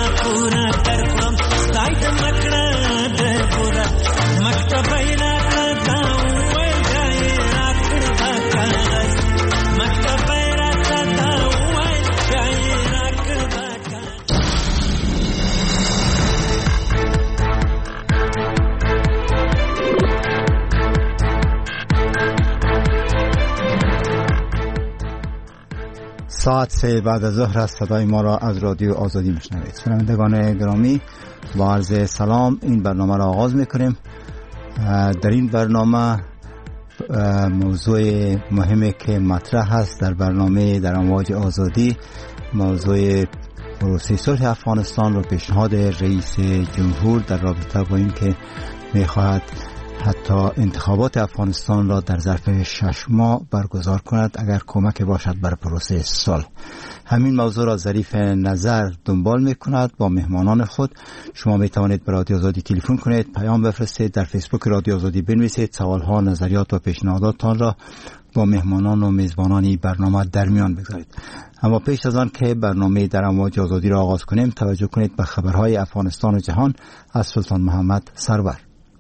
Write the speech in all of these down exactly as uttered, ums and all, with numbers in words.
پورا در کنم ستاید مکړه د پورا مکتب اینا تا وای جای راکړه کاغذ مکتب اینا تا وای جای راکړه ساعت سه بعد از ظهر است. صدای ما را از رادیو آزادی میشنوید. شنوندگان گرامی با عرض سلام این برنامه را آغاز میکنیم. در این برنامه موضوع مهمی که مطرح است در برنامه در امواج آزادی موضوع پروسه صلح افغانستان و پیشنهاد رئیس جمهور در رابطه با این که میخواهد حتی انتخابات افغانستان را در ظرف شش ماه برگزار کند اگر کمک باشد بر پروسه صلح. همین موضوع را ظریف نظر دنبال میکند. با مهمانان خود شما می توانید به رادیو آزادی تلفن کنید، پیام بفرستید، در فیسبوک رادیو آزادی بنویسید، سوالها، نظریات و پیشنهاداتتان را با مهمانان و میزبانان برنامه در میان بگذارید. اما پیش از آن که برنامه در امواج آزادی را آغاز کنیم توجه کنید به خبرهای افغانستان و جهان از سلطان محمد سرور.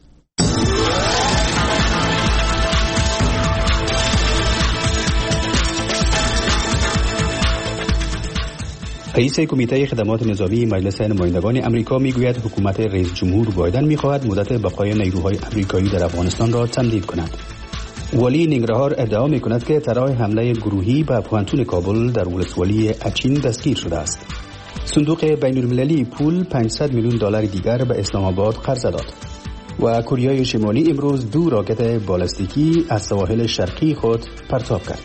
رئیس کمیته خدمات نظامی مجلس نمایندگان امریکا میگوید حکومت رئیس جمهور بایدن میخواهد مدت بقای نیروهای امریکایی در افغانستان را تمدید کند. ولی ننگرهار ادعا میکند که طرح حمله گروهی به پوانتون کابل در ولسوالی اچین دستگیر شده است. صندوق بین المللی پول پانصد میلیون دلار دیگر به اسلام آباد قرض داد. و کره شمالی امروز دو راکت بالستیکی از سواحل شرقی خود پرتاب کرد.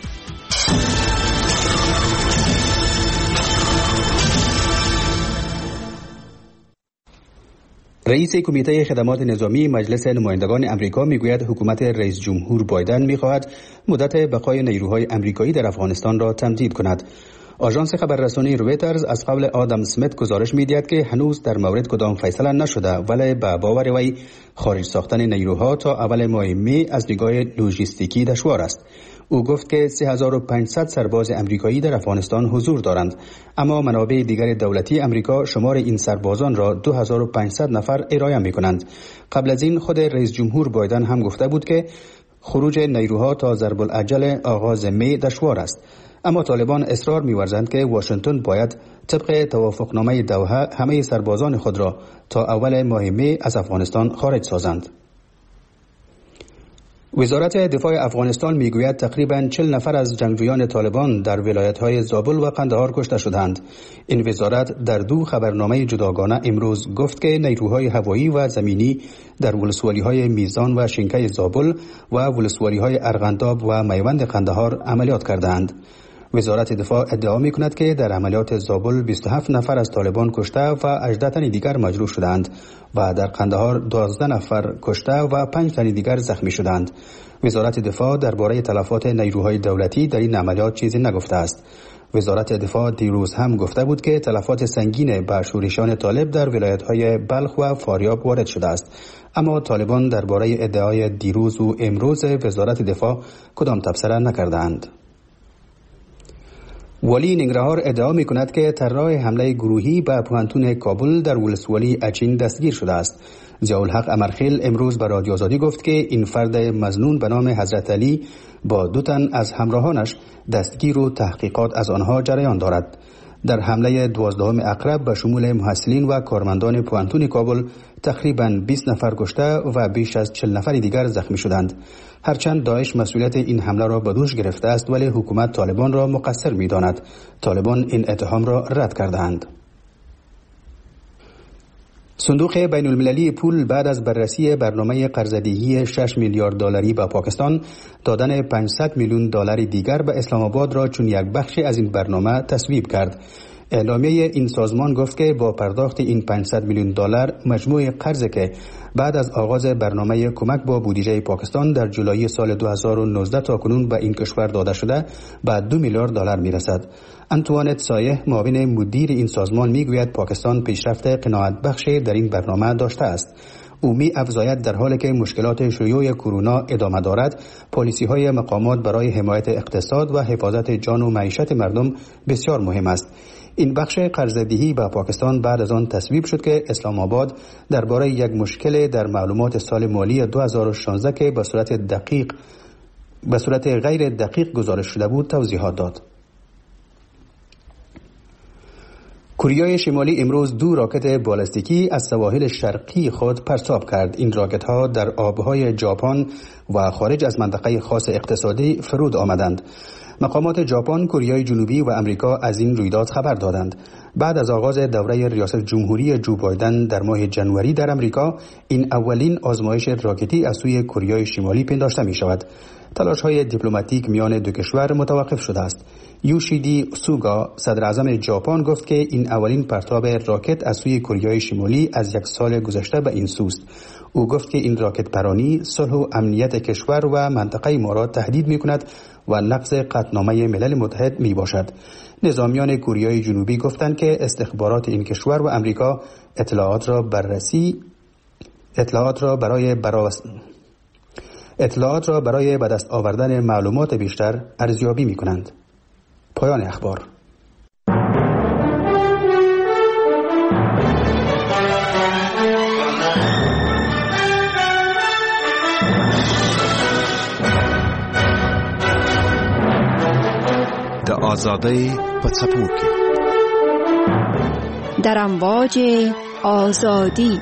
رئیس کمیته خدمات نظامی مجلس نمایندگان امریکا میگوید حکومت رئیس جمهور بایدن میخواهد مدت بقای نیروهای امریکایی در افغانستان را تمدید کند. آژانس خبررسانی رویترز از قول آدم اسمیت گزارش میدهد که هنوز در مورد کدام فیصله نشده، ولی به باور وی خارج ساختن نیروها تا اول ماه می از نگاه لوجستیکی دشوار است. او گفت که سه هزار و پانصد سرباز امریکایی در افغانستان حضور دارند، اما منابع دیگر دولتی امریکا شمار این سربازان را دو هزار و پانصد نفر ارائه می‌کنند. قبل از این خود رئیس جمهور بایدن هم گفته بود که خروج نیروها تا ضرب الاجل آغاز می دشوار است، اما طالبان اصرار می‌ورزند که واشنگتن باید طبق توافقنامه دوحه همه سربازان خود را تا اول ماه می از افغانستان خارج سازند. وزارت دفاع افغانستان میگوید تقریباً چهل نفر از جنگجویان طالبان در ولایت‌های زابل و قندهار کشته شدند. این وزارت در دو خبرنامه جداگانه امروز گفت که نیروهای هوایی و زمینی در ولسوالی‌های میزان و شنکه زابل و ولسوالی‌های ارغنداب و میوند قندهار عملیات کردند. وزارت دفاع ادعا می‌کند که در عملیات زابل بیست و هفت نفر از طالبان کشته و هجده تن دیگر مجروح شدند و در قندهار دوازده نفر کشته و پنج تن دیگر زخمی شدند. وزارت دفاع درباره تلفات نیروهای دولتی در این عملیات چیزی نگفته است. وزارت دفاع دیروز هم گفته بود که تلفات سنگین به شورشیان طالب در ولایت‌های بلخ و فاریاب وارد شده است، اما طالبان درباره ادعای دیروز و امروز وزارت دفاع کدام تبصره نکردند. ولی ننگرهار ادعا می کند که طرح حمله گروهی به پوانتون کابل در ولسوالی اچین دستگیر شده است. ضیاءالحق امرخیل امروز به رادیو آزادی گفت که این فرد مظنون به نام حضرت علی با دو تن از همراهانش دستگیر و تحقیقات از آنها جریان دارد. در حمله دوازدهم اقرب به شمول محصلین و کارمندان پوانتون کابل تقریباً بیست نفر کشته و بیش از چهل نفر دیگر زخمی شدند. هرچند داعش مسئولیت این حمله را به دوش گرفته است، ولی حکومت طالبان را مقصر می‌داند. طالبان این اتهام را رد کردند. صندوق بین المللی پول بعد از بررسی برنامه قرض‌دهی شش میلیارد دلاری به پاکستان، دادن پانصد میلیون دلار دیگر به اسلام آباد را چون یک بخشی از این برنامه تصویب کرد. اعلامیه این سازمان گفت که با پرداخت این پانصد میلیون دلار مجموع قرضی که بعد از آغاز برنامه کمک با بودجه پاکستان در جولای سال دو هزار و نوزده تا کنون به این کشور داده شده به دو میلیارد دلار میرسد. انتوانت سایه معاون مدیر این سازمان میگوید پاکستان پیشرفت قناعت بخش در این برنامه داشته است. او می افزاید در حالی که مشکلات شیوع کرونا ادامه دارد، پالیسی های مقامات برای حمایت اقتصاد و حفاظت جان و معیشت مردم بسیار مهم است. این بخش قرض‌دهی به پاکستان بعد از آن تصویب شد که اسلام آباد درباره یک مشکل در معلومات سال مالی دو هزار و شانزده که به صورت دقیق به صورت غیر دقیق گزارش شده بود توضیحات داد. کره شمالی امروز دو راکت بالستیکی از سواحل شرقی خود پرتاب کرد. این راکت ها در آبهای ژاپن و خارج از منطقه خاص اقتصادی فرود آمدند. مقامات ژاپن، کره جنوبی و امریکا از این رویداد خبر دادند. بعد از آغاز دوره ریاست جمهوری جو بایدن در ماه جنوری در امریکا، این اولین آزمایش راکتی از سوی کره شمالی پنداشته می شود. تلاش های دیپلماتیک میان دو کشور متوقف شده است. یوشیدی سوگا، صدر اعظم ژاپن، گفت که این اولین پرتاب راکت از سوی کره شمالی از یک سال گذشته به این سوست. او گفت که این راکت پرانی صلح و امنیت کشور و منطقه ما را تهدید می کند و نقض قطعنامه ملل متحد می باشد. نظامیان کره جنوبی گفتند که استخبارات این کشور و امریکا اطلاعات را بررسی اطلاعات را برای براس اطلاعات را برای به دست آوردن معلومات بیشتر ارزیابی می کنند. پایان اخبار. د آزادۍ په څپو کې در امواج آزادی.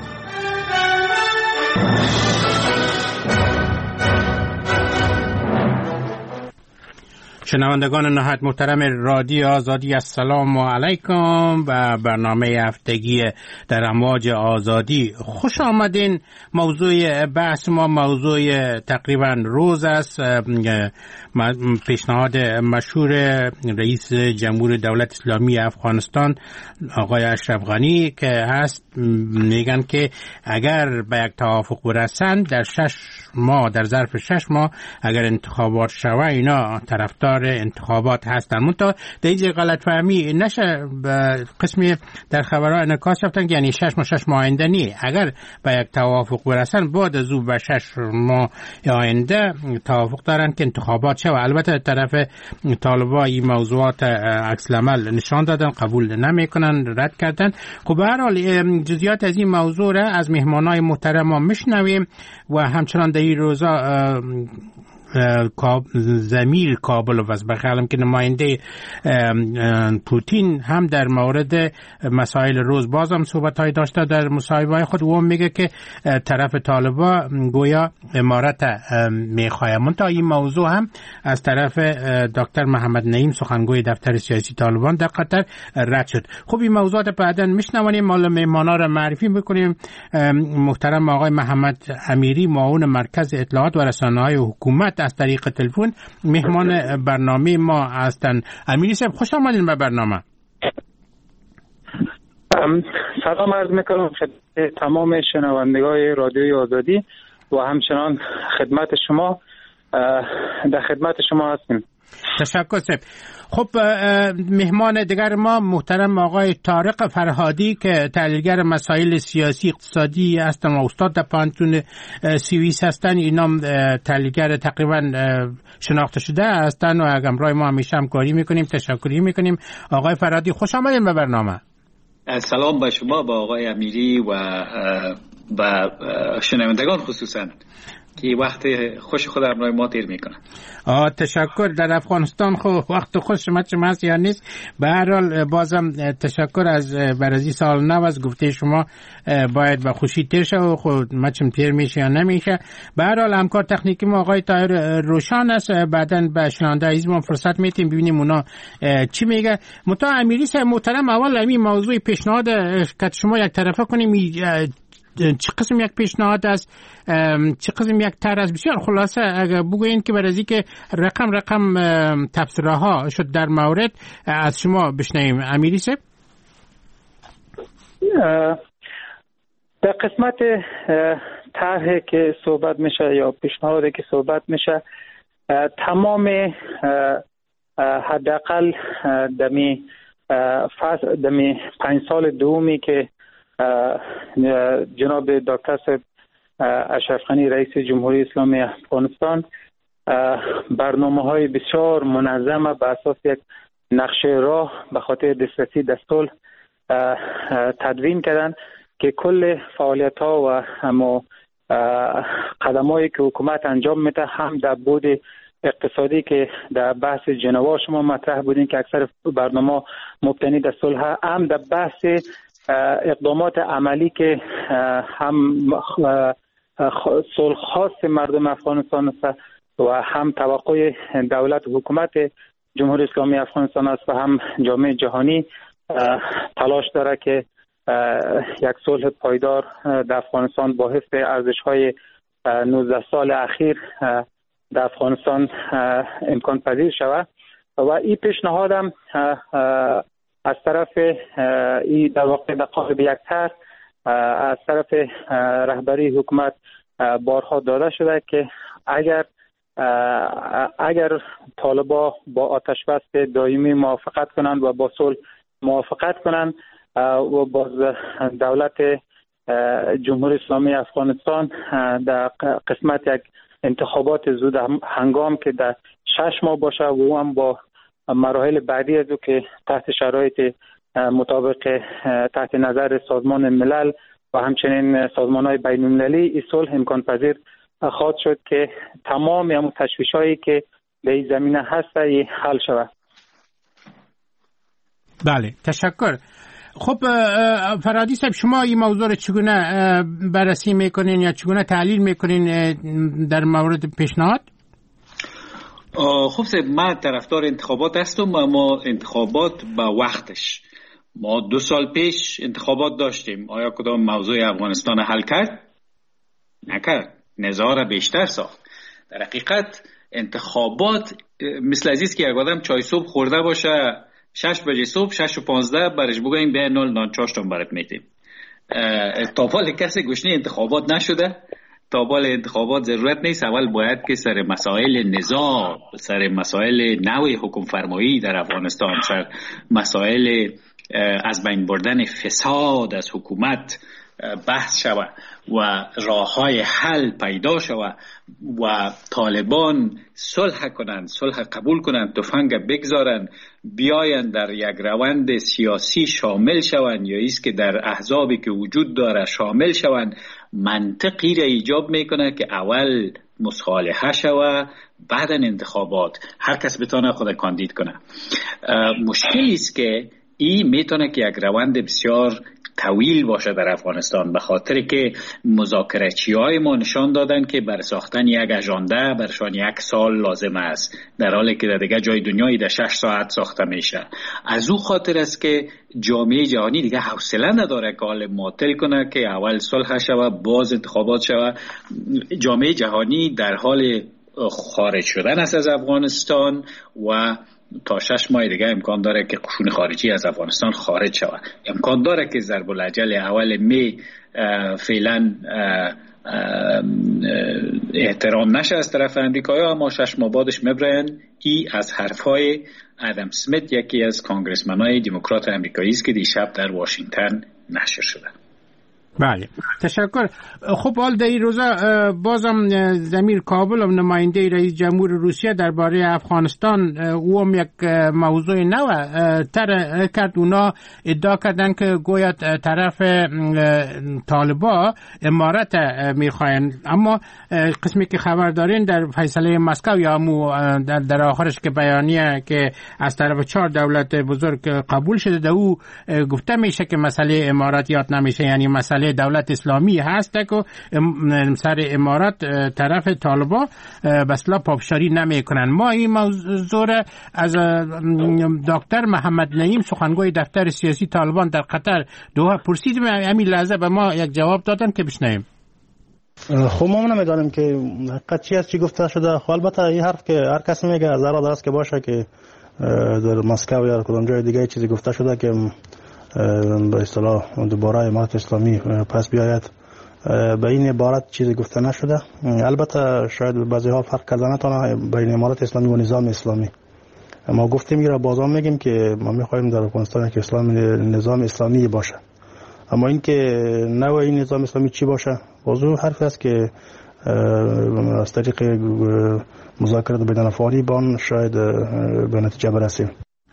شنوندگان نهایت محترم رادیو آزادی، السلام علیکم و برنامه هفتگی در امواج آزادی خوش آمدین. موضوع بحث ما موضوع تقریبا روز است. پیشنهاد مشهور رئیس جمهور دولت اسلامی افغانستان آقای اشرف غنی که هست، میگن که اگر به یک توافق برسند در شش ماه در ظرف شش ماه اگر انتخابات شوه اینا طرفدار انتخابات هستن. منتها در اینجا غلط فهمی نشه. قسمی در خبرها انعکاس یافتن که یعنی شش ماه شش ماه آینده نی، اگر به یک توافق برسن بعد از او به شش ماه آینده توافق دارن که انتخابات شوه. البته طرف طالبا این موضوعات عکس العمل نشان دادن، قبول نمیکنن، رد کردن. خب به هر حال جزئیات از این موضوع را از مهمانای محترم ما میشنویم و همچنان در این روزا زمیر کابل و وزبخلم که نماینده پوتین هم در مورد مسائل روز باز هم صحبت های داشته در مصاحبه خود و میگه که طرف طالبا گویا امارت میخواه. منتها این موضوع هم از طرف دکتر محمد نعیم سخنگوی دفتر سیاسی طالبان در قطر رد شد. خب این موضوعات بعداً میشنویم. مال مهمانا را معرفی میکنیم. محترم آقای محمد امیری، معاون مرکز اطلاعات و رسانه‌های حکومت، از طریق تلفن مهمان برنامه ما هستند. امیری صاحب خوش آمدین به برنامه. سلام عرض میکنم خدمت تمام شنوندگان رادیوی آزادی و همچنان خدمت شما، در خدمت شما هستیم. تشکر صاحب. خب مهمان دیگر ما محترم آقای طارق فرهادی که تحلیلگر مسائل سیاسی اقتصادی هستن و استاد در پانتون سوئیس هستن. اینا تحلیلگر تقریبا شناخته شده هستن و همراه ما همیشه همکاری میکنیم. تشکری میکنیم. آقای فرهادی خوش آمدین به برنامه. سلام به شما، با آقای امیری و و شنوندگان خصوصا که وقت خوش خود همراه ما دیر میکنن. آه تشکر. در افغانستان خو وقت خوش شما چه هست یا نیست. به هر حال بازم تشکر از برازی سال نو از گفته شما باید با خوشی تیر شه و خود مچم تیر میشه یا نمیشه. به هر حال همکار تکنیکی ما آقای طاهر روشان است. بعداً به شنونده عزیز ما فرصت میتیم ببینیم اونا چی میگه. متا امیری صاحب محترم، اول همین موضوع پیشنهاد که شما یک طرفه کنیم چه قسم یک پیشنهاد است، چه قسم یک طرح است. بسیار خلاصه اگر بگوین که برای که رقم رقم تبصره ها شد در مورد از شما بشنویم. امیری صاحب. در قسمت طرحی که صحبت میشه یا پیشنهادی که صحبت میشه، تمام حداقل دمی فصل دمی پنج سال دومی که جناب دکتر صاحب اشرف غنی رئیس جمهوری اسلامی افغانستان برنامه های بسیار منظمه بر اساس یک نقشه راه به خاطر دسترسی به صلح تدوین کردن که کل فعالیت ها و همو قدمایی که حکومت انجام میده هم در بود اقتصادی که در بحث جنوا شما مطرح بودین که اکثر برنامه مبتنی در صلح، هم در بحث اقدامات عملی که هم صلح خاص مردم افغانستان است و هم توقع دولت و حکومت جمهوری اسلامی افغانستان است و هم جامعه جهانی تلاش داره که یک صلح پایدار در افغانستان با حفظ ارزش‌های نوزده سال اخیر در افغانستان امکان پذیر شود و این پیشنهادم از طرف این در واقع در قالب یک طرح از طرف رهبری حکومت بارها داده شده که اگر اگر طالبا با آتش بس دائمی موافقت کنند و با صلح موافقت کنند و باز دولت جمهوری اسلامی افغانستان در قسمت یک انتخابات زود هنگام که در شش ماه باشه و او هم با مراحل بعدی از او که تحت شرایط مطابق تحت نظر سازمان ملل و همچنین سازمان‌های بین‌المللی این صلح امکان پذیر خواهد شد که تمام همون تشویش‌هایی که به این زمینه هست حل شود. بله، تشکر. خب فرادی صاحب، شما این موضوع رو چگونه بررسی میکنین یا چگونه تحلیل میکنین در مورد پیشنهاد؟ خب صاحب، من طرفدار انتخابات هستم، اما انتخابات با وقتش. ما دو سال پیش انتخابات داشتیم، آیا کدام موضوع افغانستان حل کرد؟ نکرد، نزاع را بیشتر ساخت. در حقیقت انتخابات مثل عزیز که یک آدم چای صبح خورده باشه شش بجه صبح، شش و پانزده برش بگویم به نال نانچاشتون برات میتیم. تا بال کسی گوشنی انتخابات نشده، تا بال انتخابات ضرورت نیست. اول باید که سر مسائل نظام، سر مسائل نوع حکم فرمایی در افغانستان، سر مسائل از بین بردن فساد از حکومت بحث شود و راه‌های حل پیدا شود و طالبان صلح کنند، صلح قبول کنند، تفنگ بگذارند، بیایند در یک روند سیاسی شامل شوند یا ایست که در احزابی که وجود داره شامل شوند. منطقی را ایجاب میکنه که اول مصالحه شود، بعدا انتخابات، هر کس بتونه خود کاندید کنه. مشکلی است که این میتونه که یک روند بسیار طویل باشه در افغانستان، به خاطر که مذاکره‌چی های ما نشان دادن که بر ساختن یک اژانده برشان یک سال لازم است، در حالی که در دیگه جای دنیایی در شش ساعت ساخته میشه. از او خاطر است که جامعه جهانی دیگه حوصله نداره که حال معطل کنه که اول صلح شود باز انتخابات شود. جامعه جهانی در حال خارج شدن است از افغانستان و تا شش ماه دیگه امکان داره که قشون خارجی از افغانستان خارج شود. امکان داره که ضرب الاجل اول می فعلا احترام نشه از طرف امریکایی‌ها، اما شش ماه بعدش میبرن. ای از حرفهای ادم سمیت، یکی از کانگرسمن‌های دموکرات امریکایی است که دیشب در واشنگتن نشر شده. بله، تشکر. خب حال در این روزا بازم ضمیر کابل و نماینده رئیس جمهور روسیه درباره افغانستان او هم یک موضوع نو تر کرد. اونا ادعا کردن که گویا طرف طالبا امارت میخواین، اما قسمی که خبر دارین در فیصله مسکو یا مو در, در آخرش که بیانیه که از طرف چهار دولت بزرگ قبول شده، در او گفته میشه که مسئله امارت یاد نمیشه، یعنی مسئله دولت اسلامی هست که سر امارت طرف طالبا بسلا پافشاری نمی کنن. ما این موضوع از دکتر محمد نعیم سخنگوی دفتر سیاسی طالبان در قطر دوها پرسیدیم، همین لحظه به ما یک جواب دادن که بشنویم. خب ما نمیدانیم که حقیقت چی است چی گفته شده. خب البته این حرف که هر کس میگه ضرر درست که باشه که در مسکو یا کدام جای دیگه چیزی گفته شده که به اصطلاح دوباره امارت اسلامی پس بیاید، به این عبارت چیزی گفته نشده. البته شاید بعضی ها فرق کرده نتونه بین امارت اسلامی و نظام اسلامی. ما گفتیم میره بازم میگیم که ما میخوایم در افغانستان که اسلام نظام اسلامی باشه، اما این که نوع این نظام اسلامی چی باشه موضوع حرف است که از طریق مذاکرات بین الافغانی با آن شاید به نتیجه برسیم.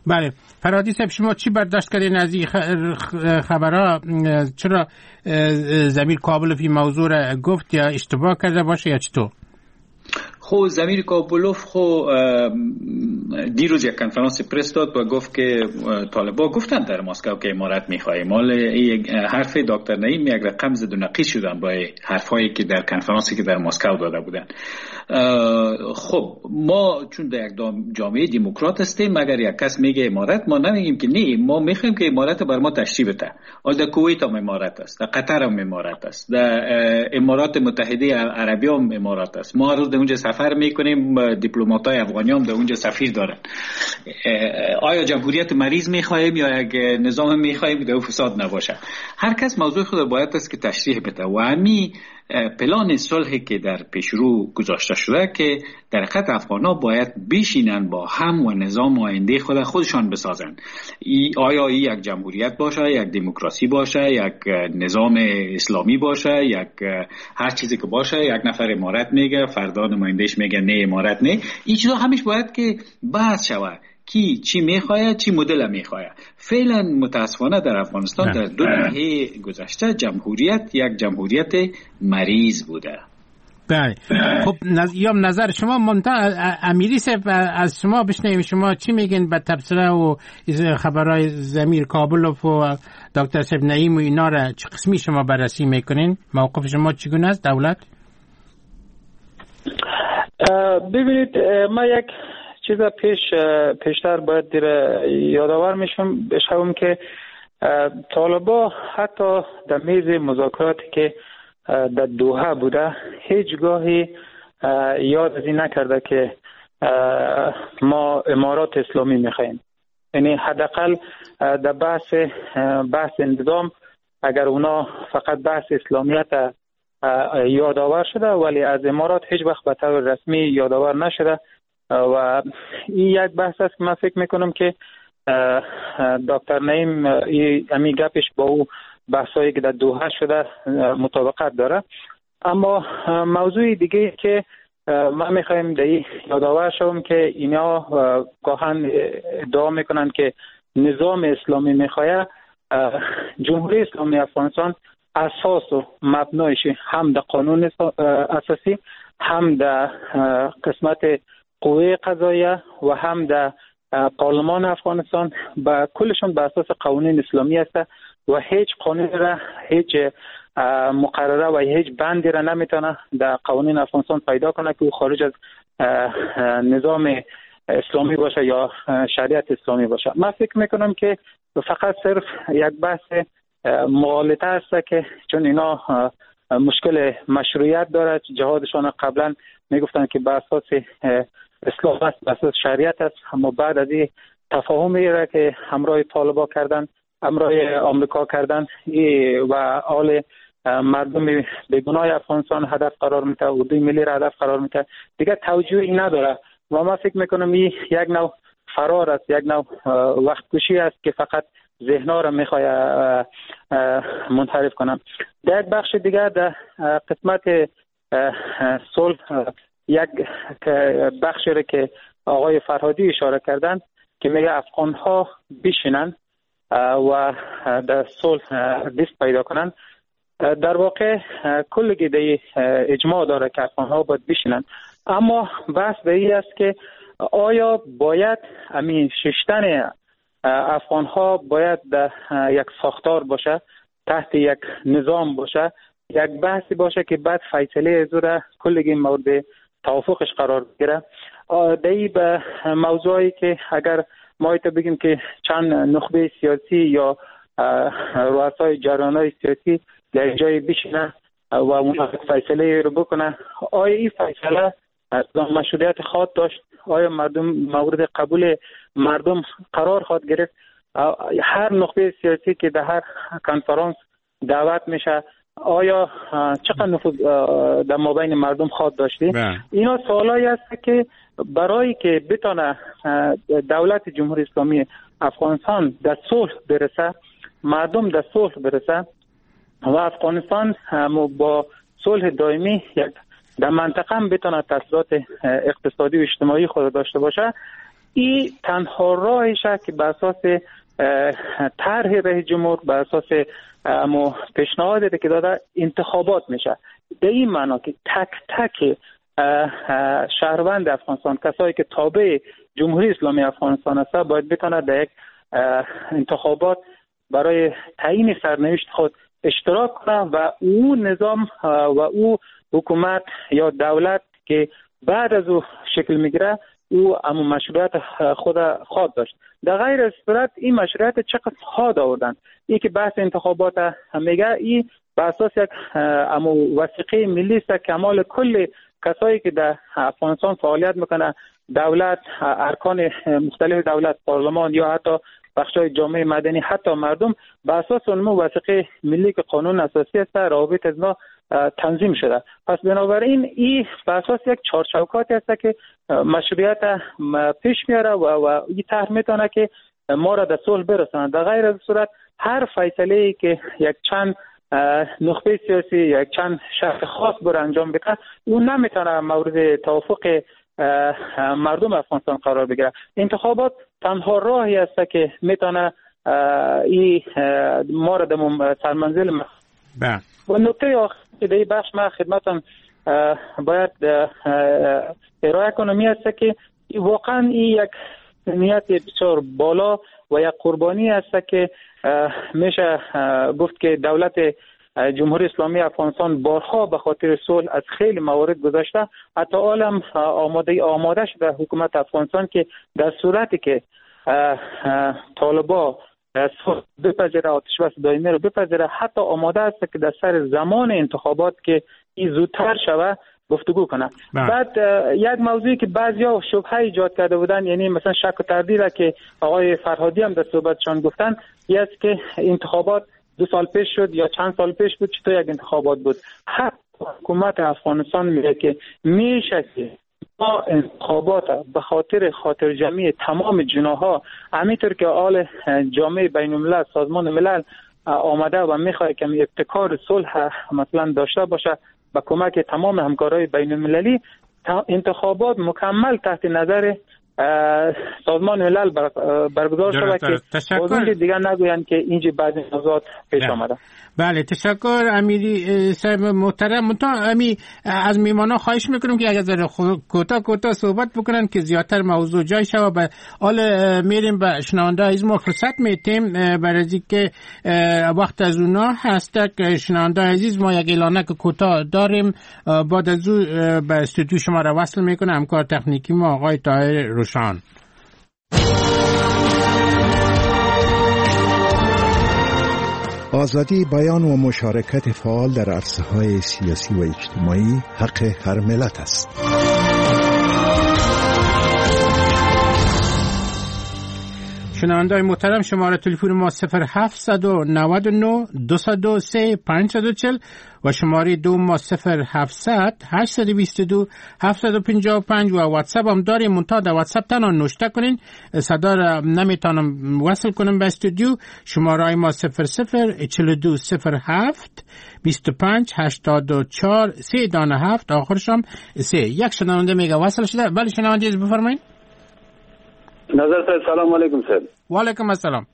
بله فرهادی صاحب، شما چی برداشت کردین از این خبرها؟ چرا ضمیر کابلوف این موضوع را گفت، یا اشتباه کرده باشه یا چطور؟ خب ضمیر کابلوف خب دیروز یک کنفرانس پرس داد و گفت که طالبان گفتن در مسکو که امارت میخواهیم. مال یک حرف دکتر نعیم یک رقم زد و نقیص شدن با حرفایی که در کنفرانسی که در مسکو داده بودن. خب ما چون در یک جامعه دموکرات هستیم، اگر یک کس میگه امارت، ما نمیگیم که نه، ما میخوایم که امارت بر ما تشریح بده. حالا در کویت هم امارت است، در قطر هم امارت است، در امارات متحده عربی هم امارت است. ما روز در اونجا سفر میکنیم، دیپلماتای افغانی هم در اونجا سفیر دارن. آیا جمهوریت مریض میخواهیم یا یک نظام میخواهیم که در فساد نباشه؟ هر کس موضوع خود باید است که تشریح بده و همین پلان صلحی که در پیشرو گذاشته شده که در حقیقت افغان‌ها باید بشینن با هم و نظام آینده خود خودشان بسازن. ای آیا این یک جمهوریت باشه، یک دموکراسی باشه، یک نظام اسلامی باشه، یک هر چیزی که باشه، یک نفر امارت میگه، فردا نمایندهش میگه نه امارت نه، این چیزا همیش باید که بحث شود کی چی میخواد، چی مدل میخواد. فعلا متاسفانه در افغانستان در دو دهه گذشته جمهوریت یک جمهوریت مریض بوده. بله خب نظ... یا نظر شما ممتاز. امیری صاحب از شما بشنویم، شما چی میگین به تبصره و خبرهای ضمیر کابلوف و دکتر صاحب نعیم و اینا را چه قسمی شما بررسی میکنین؟ موقف شما چگونه است دولت؟ ببینید ما یک چیز پیش پیشتر باید دیر یادآور میشم بشم که طالبا حتی در میز مذاکراتی که در دوحه بوده هیچگاهی یاد از این نکرده که ما امارات اسلامی میخوایم. یعنی حداقل در بحث بحث انتظام اگر اونا فقط بحث اسلامیت یادآور شده، ولی از امارات هیچ وقت به طور رسمی یادآور نشده و این یک بحث است که من فکر میکنم که دکتر نعیم امی گپش با او بحثایی که در دوحه شده مطابقت داره. اما موضوع دیگه که ما میخوایم در یادآور شوم که اینا گاهن ادعا میکنن که نظام اسلامی میخواه. جمهوری اسلامی افغانستان اساس و مبنایش هم در قانون اساسی، هم در قسمت قوه قضاییه و هم در پارلمان افغانستان با کلشون به اساس قوانین اسلامی است و هیچ قانون را، هیچ مقرره و هیچ بندی را نمیتونه در قوانین افغانستان پیدا کنه که خارج از نظام اسلامی باشه یا شریعت اسلامی باشه. من فکر میکنم که فقط صرف یک بحث مغالطه است که چون اینا مشکل مشروعیت داره، جهادشان قبلا میگفتن که به اساس اسلام است، به اساس شریعت است، اما بعد از این تفاهمی را که همراه طالبان کردن، همراه آمریکا کردن و آل مردم بیگناه افغانستان هدف قرار میده و دوی ملی را هدف قرار میده، دیگه توجیهی نداره و من فکر میکنم این یک نوع فرار است، یک نوع وقت کشی است که فقط ذهنها را میخواد منحرف کنم. در یک بخش دیگه در قسمت صلح یک بخشی را که آقای فرهادی اشاره کردن که میگه افغان ها بشینن و در صلح دست پیدا کنن، در واقع کل گیده اجماع داره که افغان ها باید بشینن، اما بحث به این است که آیا باید همین ششتن افغان ها باید در یک ساختار باشه، تحت یک نظام باشه، یک بحثی باشه که بعد فیصله زوره کلگی مورد توافقش قرار بگیره. دایی به موضوعی که اگر ما ایتا بگیم که چند نخبه سیاسی یا رؤسای جریان‌های سیاسی در جای بشینه و اون فیصله رو بکنه، آیا این فیصله مشروعیت خواهد داشت؟ آیا مردم مورد قبول مردم قرار خواهد گرفت؟ هر نخبه سیاسی که در هر کنفرانس دعوت میشه آیا چقدر نفوذ در مابین مردم خواهد داشتی؟ اینا سوالایی است که برای که بتونه دولت جمهوری اسلامی افغانستان در صلح برسه، مردم در صلح برسه و افغانستان با صلح دائمی یک در منطقه هم بتونه تأثیرات اقتصادی و اجتماعی خود داشته باشه، این تنها راهشه که بر اساس طرح رئیس جمهور بر اساس اما پیشنهادی که داده انتخابات میشه. به این معنا که تک تک شهروند افغانستان، کسایی که تابع جمهوری اسلامی افغانستان هست، باید بتونه در یک انتخابات برای تعیین سرنوشت خود اشتراک کنه و او نظام و او حکومت یا دولت که بعد از او شکل میگیره او اما مشروعیت خود خواد داشت. در غیر از صورت این مشروعیت چقدر خواد آوردن. این که بحث انتخابات میگه، این بر اساس یک اما وثیقه ملی است که کمال کل کسایی که در افغانستان فعالیت میکنه، دولت، ارکان مختلف دولت، پارلمان یا حتی بخشای جامعه مدنی، حتی مردم، بر اساس اون وثیقه ملی که قانون اساسی است روابط از ما تنظیم شده. پس بنابراین این بر اساس یک چارچوباتی است که مشروعیت پیش میاره و, و این طرح میتونه که ما را در صلح برسونه. در غیر از صورت هر فیصله که یک چند نخبه سیاسی یا یک چند شخص خاص بر انجام بده، اون نمیتونه مورد توافق مردم افغانستان قرار بگیره. انتخابات تنها راهی است که میتونه این ما را در سرمنزل بله. و نکته آخر که در این بخش ما خدمتان باید ارائه کنم است که واقعا این یک نیت بسیار بالا و یک قربانی است که میشه گفت که دولت جمهوری اسلامی افغانستان بارها به خاطر صلح از خیلی موارد گذاشته. حتی عالم آماده آماده شده حکومت افغانستان که در صورتی که طالبا صلح بپذیره، آتش بس دائمی رو بپذیره، حتی آماده است که در سر زمان انتخابات که این زودتر شوه گفتگو کنه. بعد یک موضوعی که بعضیا شبهه ایجاد کرده بودن، یعنی مثلا شک و تردید که آقای فرهادی هم در صحبتشان گفتن، این است که انتخابات دو سال پیش شد یا چند سال پیش بود، چطور یک انتخابات بود. حتی حکومت افغانستان میگه که میشه که ما انتخابات به خاطر خاطر جمعی تمام جناها، همینطور که آل جامعه بین الملل، سازمان ملل آمده و میخواد که ابتکار صلح مثلا داشته باشه با کمک تمام همکارای بین المللی، انتخابات مکمل تحت نظر سازمان ملل برگزار شده که بازم دیگر نگویند که اینجا بعضی موضوعات پیش آمده. بله تشکر امیری صاحب محترم. منتها امی از میمانا خواهش میکنم که اگر ذره کوتاه کوتاه صحبت بکنن که زیادتر موضوع جای شود. به حال میریم به شنونده عزیز ما فرصت میتیم برای از که وقت از اونا هست که شنونده عزیز ما یک اعلانه که کوتاه داریم، بعد از او به استودیو شما را وصل میکنه همکار تکنیکی ما آقای طاهر روشان. آزادی بیان و مشارکت فعال در عرصه‌های سیاسی و اجتماعی حق هر ملت است. شنونده‌های محترم، شماره تلفن ما صفر هفت نه نه دو صفر سه پنج چهار صفر و شماره دو ما صفر هفتصد هشت دو دو هفت پنج پنج و واتساپ هم داریم. منتها در واتساپ تنها نوشته کنین، صدا را نمیتونم وصل کنم به استودیو. شماره ما صفر صفر چهل دو صفر هفت بیست و پنج هشتاد و چهار سه دانه هفت آخرش هم سه. یک شنونده میگه وصل شده. ولی شنونده از بفرمایید. نظر صاحب سلام علیکم صاحب. و علیکم السلام.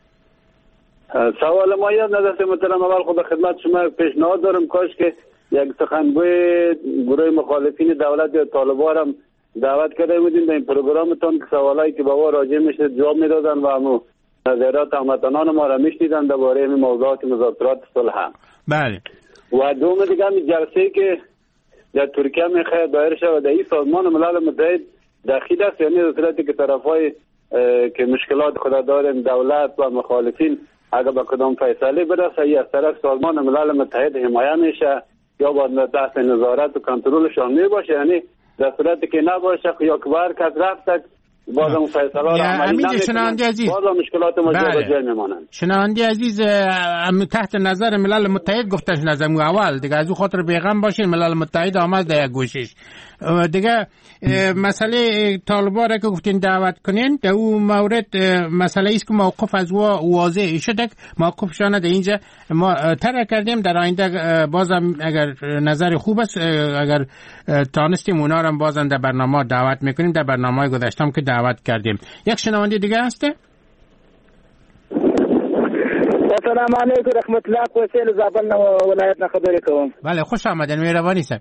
سوال ما یاد نظر صاحب محترم، اول خود خدمت شما پیشنهاد دارم کاش که یک سخنگوی گروه مخالفین دولت یا طالبان هم دعوت کرده بودیم به این پروگرامتون که سوالایی که با ما راجع میشه جواب میدادن و همو نظرات هموطنان ما را میشنیدن درباره این موضوعات مذاکرات صلح. بله. و دوم دیگه می جلسه که در ترکیه میخواد دایر شود در این سازمان ملل متحد داخل است، یعنی در صورتی که طرفای که مشکلات خود دارن دولت و مخالفین اگر به کدام فیصله برسه یا از طرف سازمان ملل متحد حمایه میشه یا با تحت نظارت و کنترلشان می باشه، یعنی در صورتی که نباشه یا که بر کس رفت باز اون فیصله را عملی نمیکنن، باز مشکلات ما جا جای میمانند. شنونده عزیز تحت نظر ملل متحد گفتش نظر اول دیگه از او خاطر بیغم باشین. ملل متحد آمد در یک گوشش دیگه. مسئله طالبان را که گفتین دعوت کنین در اون مورد مسئله ایست که موقف از او واضح شده، موقفشان در اینجا ما طرح کردیم. در آینده بازم اگر نظر خوب است اگر تانستیم اونا را بازم در برنامه دعوت میکنیم. در برنامه گذشتم که دعوت کردیم. یک شنونده دیگه هسته؟ السلام علیکم رحمت الله وسیل زابل ولایت نه خبرې کوم. بله خوش آمدین مهرباني صاحب.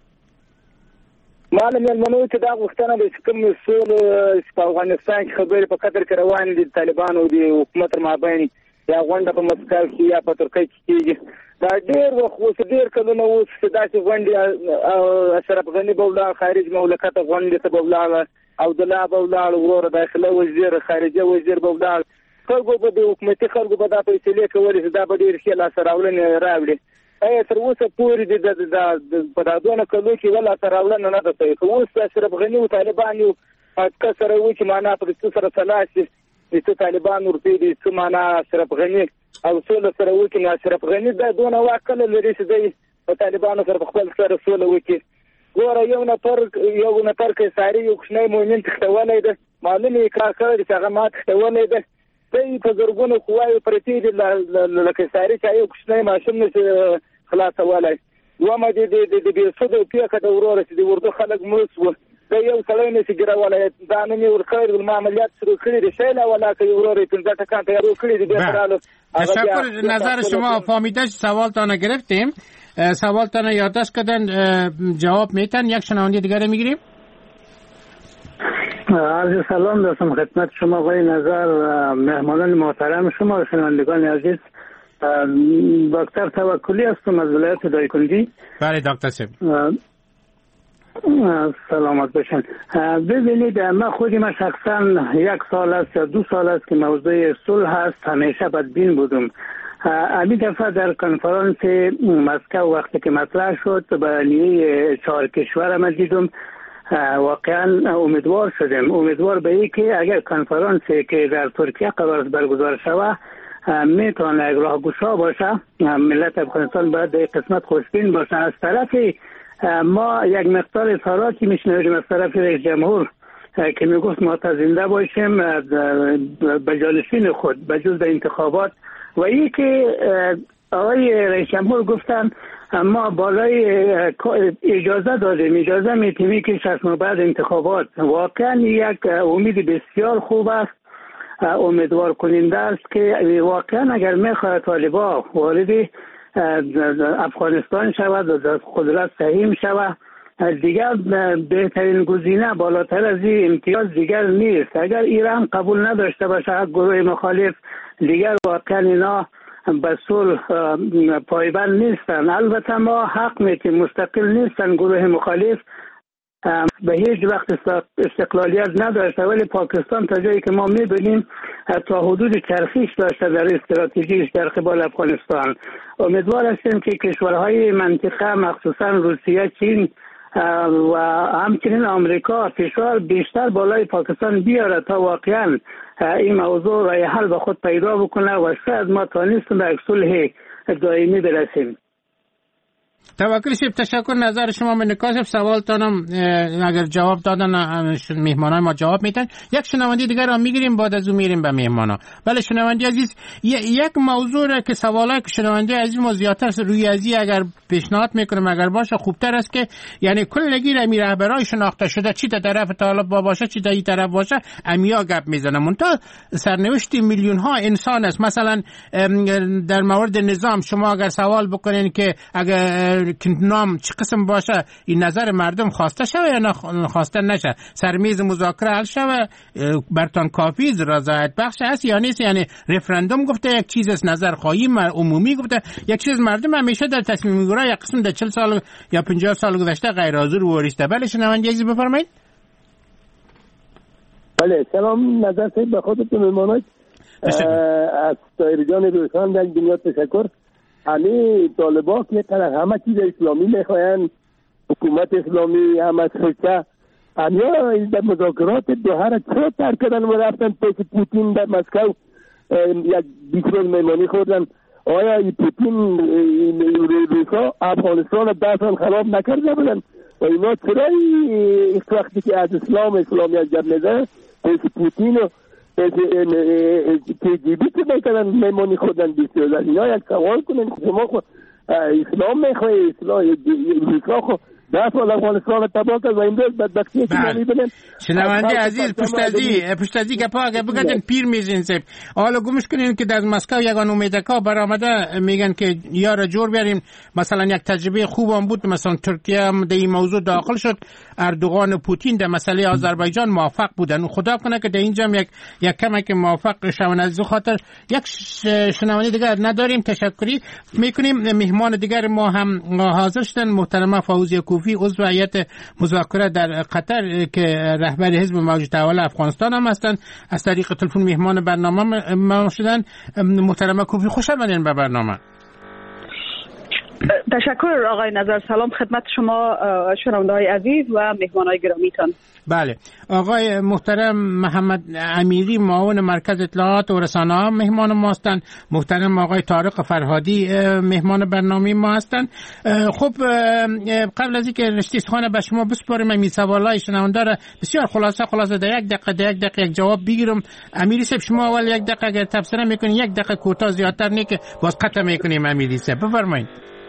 معلم المنو چې دا غوښتنه د کوم مسؤل په افغانستان کې خبرې په قطر کې روان دي طالبان او د حکومت مابین یا غونډه په مسکو کې یا په ترکیه کې کېږي. دا ډېر وخت اوس ډېر کلونه اوس چې داسې غونډې اشرف غني به ولاړ خارج مملکته غونډې ته به ولاړ عبدالله به ولاړ وروره داخله وزیر خارجه وزیر به ولاړ خلکو به د حکومتي خلکو به دا فیصلې کولې چې دا به ډېر ښې لاسته راوړنې راوړي. ایا تر اوسه پورې د په دا دونه کلو کې ولا لاسته راوړنه نه ده شوې. خو اوس اشرف غني او طالبان یو اتکه سره وایي چې معنا په څه سره سلا شي چې طالبان ورته دي څه معنا اشرف غني او سوله سره وایي چې اشرف غني دا دونه واکله لري چې دی په طالبانو سره خپل سره سوله وکړي. ګوره یو نفر یو نفر کې ساري یو کوچنی مؤمن تختولی ده معلومې کار کړی چې هغه ما تختولی ده دی په زرګونو قواوې پرتې دي لکه ساري چې یو کوچنی ماشوم نشي خلاصولی. دومه د د بېسده پیښه د وروره چې د اردو خلک مړه شوه دا یو سړی نشي ګیرولی دا نن یې ورکړی د عملیات شروع کړي دي شی له ولاکه یې وروره یې پنځه ټکان تیارو کړي دي بیا راله. تشکر نظر شما فهمیده سوالتان گرفتیم. سوالتان یادداشت کردن جواب میتن. یک شنونده دیگر میگیریم. عرض سلام داشتم خدمت شما آقای نظر مهمانان محترم شما و شنوندگان عزیز. دکتر توکلی هستم از ولایت دایکنډي. بله دکتر صاحب سلامت باشین. ببینید من خودی من شخصا یک سال است یا دو سال است که موضوع صلح هست همیشه بدبین بودم. امی دفعه در کنفرانس مسکو وقتی که مطرح شد به نیه چهار کشور ما دیدم واقعا امیدوار شدم امیدوار به این که اگر کنفرانسی که در ترکیه قرار برگزار شود میتونه یک راهگشا باشه. ملت افغانستان باید در قسمت خوشبین باشه. از طرفی ما یک مقدار اظهاراتی میشنویم از طرف رئیس جمهور که میگفت ما تا زنده باشیم به جانشین خود به جز انتخابات و این که آقای رئیس جمهور گفتن ما بالای اجازه دادیم اجازه میتونی که شش بعد انتخابات. واقعا یک امید بسیار خوب است امیدوار کننده است که واقعا اگر میخواد طالبان وارد افغانستان شود و در قدرت سهیم شود دیگر بهترین گزینه بالاتر از این امتیاز دیگر نیست. اگر ایران قبول نداشته باشه گروه مخالف دیگر واقعا اینا به صلح پایبند نیستن. البته ما حق میتیم مستقل نیستن گروه مخالف به هیچ وقت استقلالیت نداشته ولی پاکستان تا جایی که ما میبینیم تا حدود چرخیش داشته در استراتژیش در قبال افغانستان. امیدوار هستیم که کشورهای منطقه مخصوصا روسیه چین و همچنین آمریکا فشار بیشتر بالای پاکستان بیاره تا واقعا این موضوع رای حل به خود پیدا بکنه و شاید ما تانستیم به یک صلح دائمی برسیم. توکل شیب تشکر. نظر شما من نکاشب سوالتانم اگر جواب دادن مهمانان ما جواب میتن. یک شنونده دیگر را میگیریم بعد از اون میریم به مهمانا. بله شنونده عزیز یک موضوع را که سوالای شنونده عزیز ما زیادتر روی ازی اگر پیشنهاد میکنم اگر باشه خوبتر است که یعنی کلگی امی رهبرای شناخته شده چی در طرف طالب باشه چی در این طرف باشه امیا گپ میزنه منتها سرنوشت میلیون ها انسان است. مثلا در مورد نظام شما اگر سوال بکنین که اگر نام چه قسم باشه این نظر مردم خواسته شوه یا نه خواسته نشه سر میز مذاکره حل شوه برتان کافی رضایت بخش است یا نیست. یعنی رفراندوم گفته یک چیز است نظر خواهی عمومی گفته یک چیز مردم همیشه در تصمیم میگیره یک قسم در چهل سال یا پنجاه سال گذشته غیر حاضر وریسته. بله شنونده عزیز بفرمایید. بله سلام نظر صاحب به خودتون مهمانات از طاهر جان روشن در دنیا تشکر. همه طالبان که همه چیز اسلامی میخواین حکومت اسلامی همه سوچه همه در مذاکرات دوحه را چرا ترک کردن و رفتن پیش پوتین در مسکو یک بیست روز مهمانی خوردن. آیا این پوتین روسا افغانستان را ده سال خراب نکرده بودن و اینا چرا این وقتی که از اسلام اسلامیت گپ میزنه پیش پوتین و که جیبی که میکنن میمانی خودن بیستی و اینا یک سوال کنن شما خو اسلام میخواه اسلام روسا خو ده سال افغانستان تباه کرد و امروز بدبختی که ما می‌بینیم. شنونده عزیز پشت از این پشت از این گپا اگه بگن پیر میزین سب حالا گوش کنین که در مسکو یگان امیدکا برآمده میگن که یارا جور بیاریم. مثلا یک تجربه خوبم بود، مثلا ترکیه هم در این موضوع داخل شد، اردوغان و پوتین در مسئله آذربایجان موافق بودن. خدا کنه که در اینجا یک یک کمک موافق شون. از خاطر یک شنونده دیگر نداریم، تشکری میکنیم. مهمان دیگر ما هم حاضر شدن، محترمه فوزیه کوفی عضو هیئت مذاکره در قطر که رهبر حزب موج تحول افغانستان هم هستند، از طریق تلفن مهمان برنامه ما شدن. محترمه کوفی خوش آمدین به برنامه. تشکر آقای نظر. سلام خدمت شما شنونده‌های عزیز و مهمانای گرامیتان. بله آقای محترم محمد امیری معاون مرکز اطلاعات و رسانه‌ها مهمان ما هستند. محترم آقای طارق فرهادی مهمان برنامه ما هستند. خب قبل از اینکه رشته سخن به شما بسپارم این سوالای شنونده را بسیار خلاصه خلاصه در یک دقیقه در یک دقیقه یک جواب بگیرم. امیری صاحب شما اول یک دقیقه اگر تبصره میکنین، یک دقیقه کوتاه، زیادتر نه که باز قطع میکنیم. امیری صاحب بفرمایید.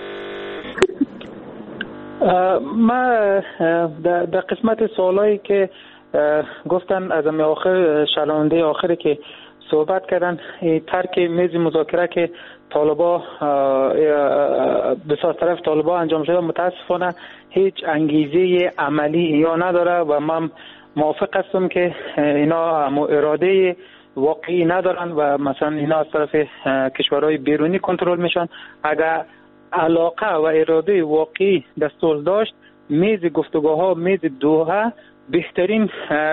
ما در قسمت سوالایی که گفتن از می آخر شنونده آخری که صحبت کردن، ترک میز مذاکره که طالبا به ساز طرف طالبا انجام شده متاسفانه هیچ انگیزه عملی یا نداره و من موافق هستم که اینا اراده واقعی ندارن و مثلا اینا از طرف کشورهای بیرونی کنترل میشن. اگر علاقه و اراده واقعی در صلح داشت، میز گفتگوها، میز دوحه بهترین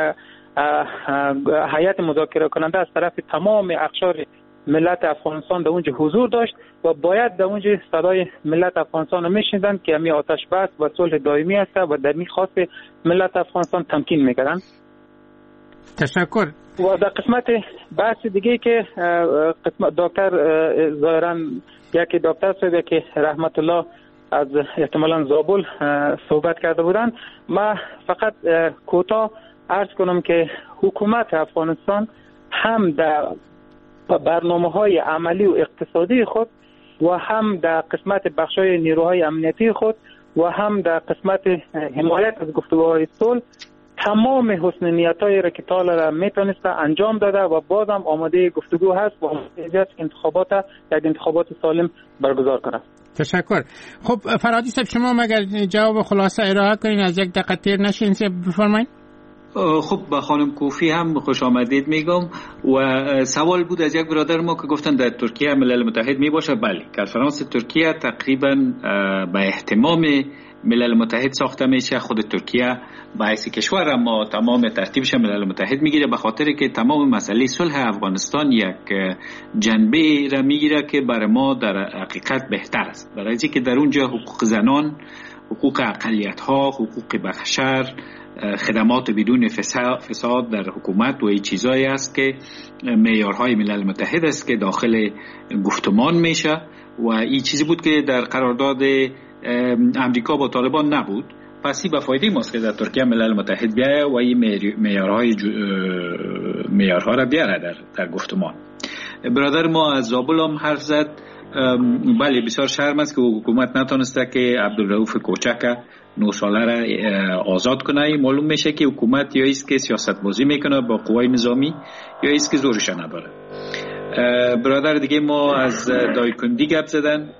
هیئت مذاکره کننده از طرف تمام اقشار ملت افغانستان در اونجا حضور داشت و باید در اونجا صدای ملت افغانستان رو میشنیدن که همی آتش بس و صلح دائمی است و در این خواست ملت افغانستان تمکین میکردن. تشکر. و در قسمت بحث دیگه که قسمت دکتر ظاهرا یکی دکتر صاحب یکی رحمت الله از احتمالاً زابل صحبت کرده بودن، ما فقط کوتاه عرض کنم که حکومت افغانستان هم در برنامه‌های عملی و اقتصادی خود و هم در قسمت بخشای نیروهای امنیتی خود و هم در قسمت حمایت از گفتگوهای صلح تمام حسن نیتایی را که تا حالا میتونسته انجام داده و بازم آماده گفتگو هست و آماده انتخابات یک انتخابات سالم برگزار کنه. تشکر. خب فرهادی صاحب شما مگر جواب خلاصه ارائه کنین، از یک دقیقه تیر نشین، بفرمایید. خب با خانم کوفی هم خوش آمدید میگم. و سوال بود از یک برادر ما که گفتن در ترکیه ملل متحد می باشه. بله، کنفرانس ترکیه تقریبا به احتمام ملل متحد ساخته میشه. خود ترکیه باعث کشور اما تمام ترتیبش ملل متحد میگیره، به خاطر که تمام مسئله صلح افغانستان یک جنبه را میگیره که برای ما در حقیقت بهتر است، برای اینکه در اونجا حقوق زنان، حقوق اقلیت ها، حقوق بشر، خدمات بدون فساد در حکومت و این چیزایی است که معیارهای ملل متحد است که داخل گفتمان میشه و این چیزی بود که در قرارداد امریکا با طالبان نبود. پس این به فایده ماست که در ترکیه ملل متحد بیایه و این معیارهای معیارها را بیاره در در گفتمان. برادر ما از زابل هم حرف زد. بله بسیار شرم است که حکومت نتونسته که عبدالرؤوف کوچک نه ساله را آزاد کنه. معلوم میشه که حکومت یا ایست که سیاست بازی میکنه با قوای نظامی یا ایست که زورش نداره. برادر دیگه ما از دایکندی گپ زدن.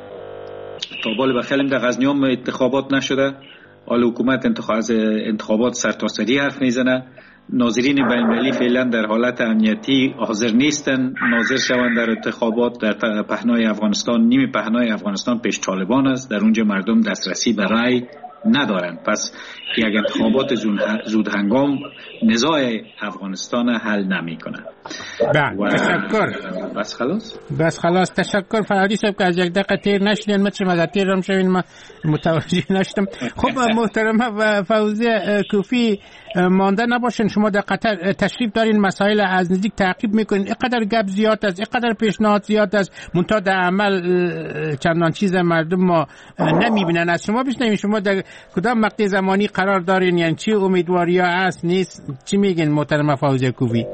تا بال بخیلم در غزنی هم انتخابات نشده، حالا حکومت انتخاب از انتخابات سرتاسری حرف میزنه. ناظرین بین المللی فعلا در حالت امنیتی حاضر نیستن ناظر شوند در انتخابات. در پهنای افغانستان، نیم پهنای افغانستان پیش طالبان است، در اونجا مردم دسترسی به رای ندارند. پس یک انتخابات زود هنگام نزاع افغانستان حل نمی کنه. بله تشکر. بس خلاص بس خلاص تشکر فرهادی صاحب که از یک دقیقه تیر نشدین، مثل از تیر رم شوین، ما متوجه نشدم. خب محترمه و فوزیه کوفی مانده نباشین، شما در قطر تشریف دارین، مسائل از نزدیک تعقیب میکنین. اینقدر گپ زیاد است، اینقدر پیشنهاد زیاد است، منتها در عمل چندان چیز مردم ما نمیبینن. از شما بشنویم شما در کدام مقطع زمانی قرار دارین، یعنی چی امیدواری ها هست نیست، چی میگین محترمه فوزیه کوفی؟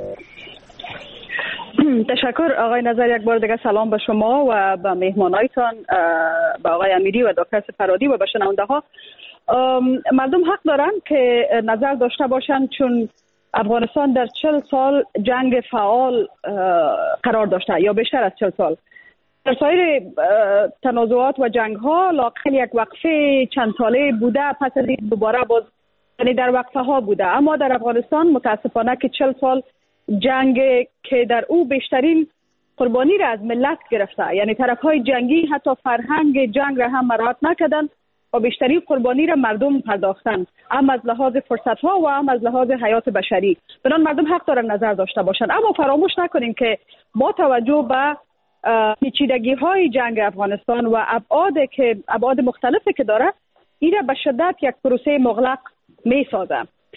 تشکر آقای نظر. یک بار دیگه سلام به شما و به مهمانایتان، به آقای امیری و دکتر فرهادی و به شنونده ها. مردم حق دارن که نظر داشته باشند، چون افغانستان در چهل سال جنگ فعال قرار داشته یا بیشتر از چهل سال. در سایر تنازعات و جنگ ها لااقل یک وقفه چند ساله بوده، پس از این دوباره باز یعنی در وقفه ها بوده. اما در افغانستان متاسفانه که چهل سال جنگ که در او بیشترین قربانی را از ملت گرفته، یعنی طرف های جنگی حتی فرهنگ جنگ را هم مراعات نکردند و بیشترین قربانی را مردم پرداختند، هم از لحاظ فرصت ها و هم از لحاظ حیات بشری. بنابراین مردم حق دارن نظر داشته باشند. اما فراموش نکنیم که با توجه به پیچیدگی های جنگ افغانستان و ابعاد که ابعاد مختلفی که داره، این را به شدت یک پروسه مغلق می سازه.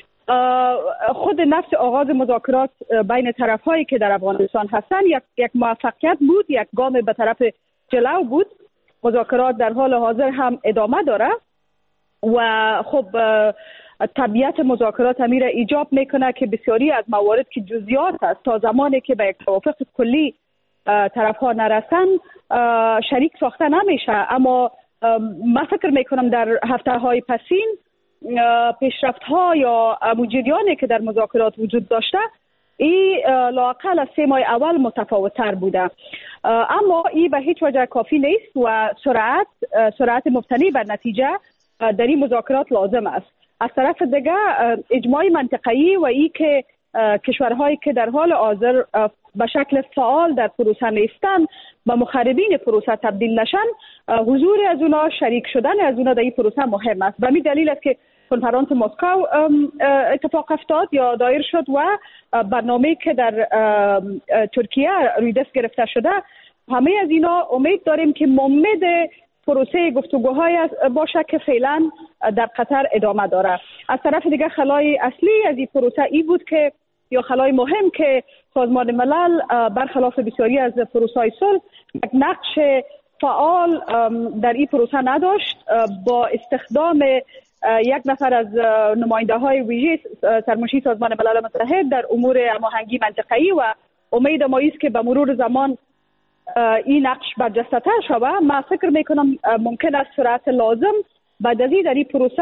خود نفس آغاز مذاکرات بین طرف هایی که در افغانستان هستند یک یک موفقیت بود، یک گام به طرف جلو بود. مذاکرات در حال حاضر هم ادامه داره و خب طبیعت مذاکرات امیر ایجاب میکنه که بسیاری از موارد که جزئیات است تا زمانی که به یک توافق کلی طرف ها نرسن شریک ساخته نمیشه. اما من فکر میکنم در هفته های پسین پیشرفت ها یا موجودیانی که در مذاکرات وجود داشته این لااقل از سه ماه اول متفاوت تر بوده. اما این به هیچ وجه کافی نیست و سرعت سرعت مبتنی بر نتیجه در این مذاکرات لازم است. از طرف دیگه اجماع منطقه‌ای و ای که کشورهایی که در حال حاضر به شکل فعال در پروسه نیستن و مخربین پروسه تبدیل نشن، حضور از اونا، شریک شدن از اونا در این پروسه مهم است. و همین دلیل است که کنفرانس مسکو اتفاق افتاد یا دایر شد و برنامه‌ای که در ترکیه روی دست گرفته شده. همه از اینا امید داریم که ممد پروسه گفتگوهای باشه که فعلا در قطر ادامه داره. از طرف دیگه خلای اصلی از این پروسه ای بود که یا خلای مهم که سازمان ملل برخلاف بسیاری از پروسه‌های صلح یک نقش فعال در این پروسه نداشت. با استخدام یک نفر از نماینده های ویژه سرمنشی سازمان ملل متحد در امور هماهنگی منطقه‌ای و امید ما است که به مرور زمان این نقش برجسته تر شود. من فکر میکنم ممکن است سرعت لازم بعد از این در این پروسه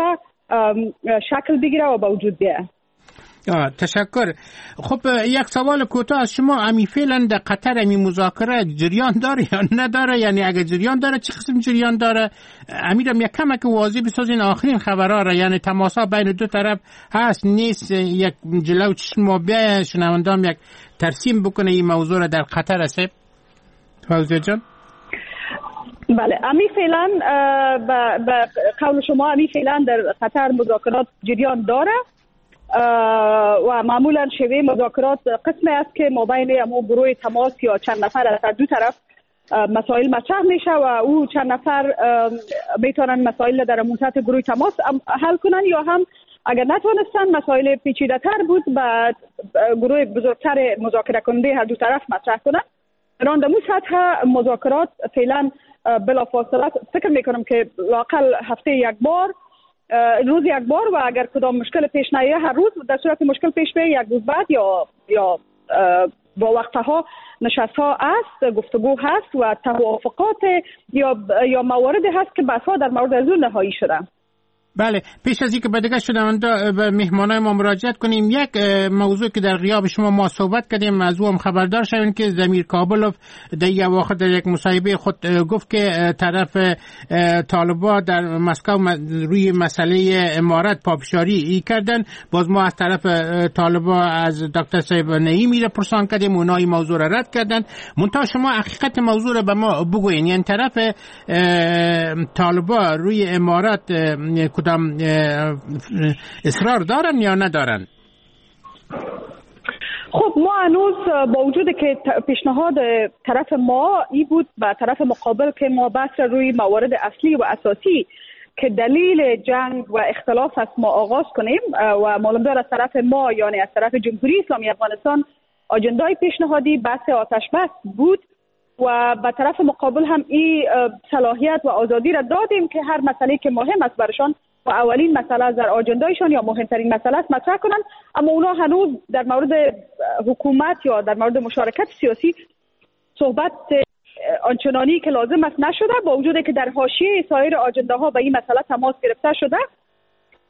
شکل بگیره و به وجود بیاید. تشکر. خب یک سوال کوتاه از شما، امی فعلا در قطر امی مذاکره جریان داره یا نداره؟ یعنی اگه جریان داره چه قسم جریان داره؟ امیرم یک کمک واضح بسازین آخرین خبرها را، یعنی تماسا بین دو طرف هست نیست؟ یک جلو چشم ما بیاین شنوندام یک ترسیم بکنه این موضوع را در قطر است. فوزیه جان. بله، امی فعلا به قول شما امی فعلا در قطر مذاکرات جریان داره و معمولا شیوه مذاکرات قسمی است که مابین امو گروه تماس یا چند نفر از دو طرف مسائل مطرح میشه و او چند نفر میتونن مسائل در مدت گروه تماس حل کنن یا هم اگر نتونستن مسائل پیچیده تر بود با گروه بزرگتر مذاکره کننده هر دو طرف مطرح کنن. ران در سطح مذاکرات فعلا بلافاصله فکر میکنم که لااقل هفته یک بار، روز یک بار و اگر کدام مشکل پیش نیاد هر روز، در صورت مشکل پیش بیاد یک روز بعد یا یا با وقتها نشست ها است، گفتگو هست و توافقات یا یا مواردی هست که بحث ها در مورد از اون نهایی شده. بله، پیش از اینکه به دیگه شنونده به مهمانای ما مراجعت کنیم، یک موضوع که در غیاب شما ما صحبت کردیم از او هم خبردار شویم که ضمیر کابلوف در یک وقت در یک مصاحبه خود گفت که طرف طالبا در مسکو روی مسئله امارت پافشاری ای کردن. باز ما از طرف طالبا از دکتر صاحب نعیمی را پرسان کردیم، اونها این موضوع را رد کردن. منتها شما حقیقت موضوع را به ما بگوین، یعنی طرف طالبا روی امارت کدام اصرار دارن یا ندارن؟ خب ما هنوز با وجود که پیشنهاد طرف ما ای بود به طرف مقابل که ما بحث روی موارد اصلی و اساسی که دلیل جنگ و اختلاف است ما آغاز کنیم و معلوم دار از طرف ما یعنی از طرف جمهوری اسلامی افغانستان آجندای پیشنهادی بحث آتش بس بود و به طرف مقابل هم این صلاحیت و آزادی را دادیم که هر مسئله که مهم است برشان و اولین مسئله از در آجندایشان یا مهمترین مسئله است مطرح کنن. اما اونا هنوز در مورد حکومت یا در مورد مشارکت سیاسی صحبت آنچنانی که لازم است نشده، با وجود که در حاشیه سایر آجنده ها به این مسئله تماس گرفته شده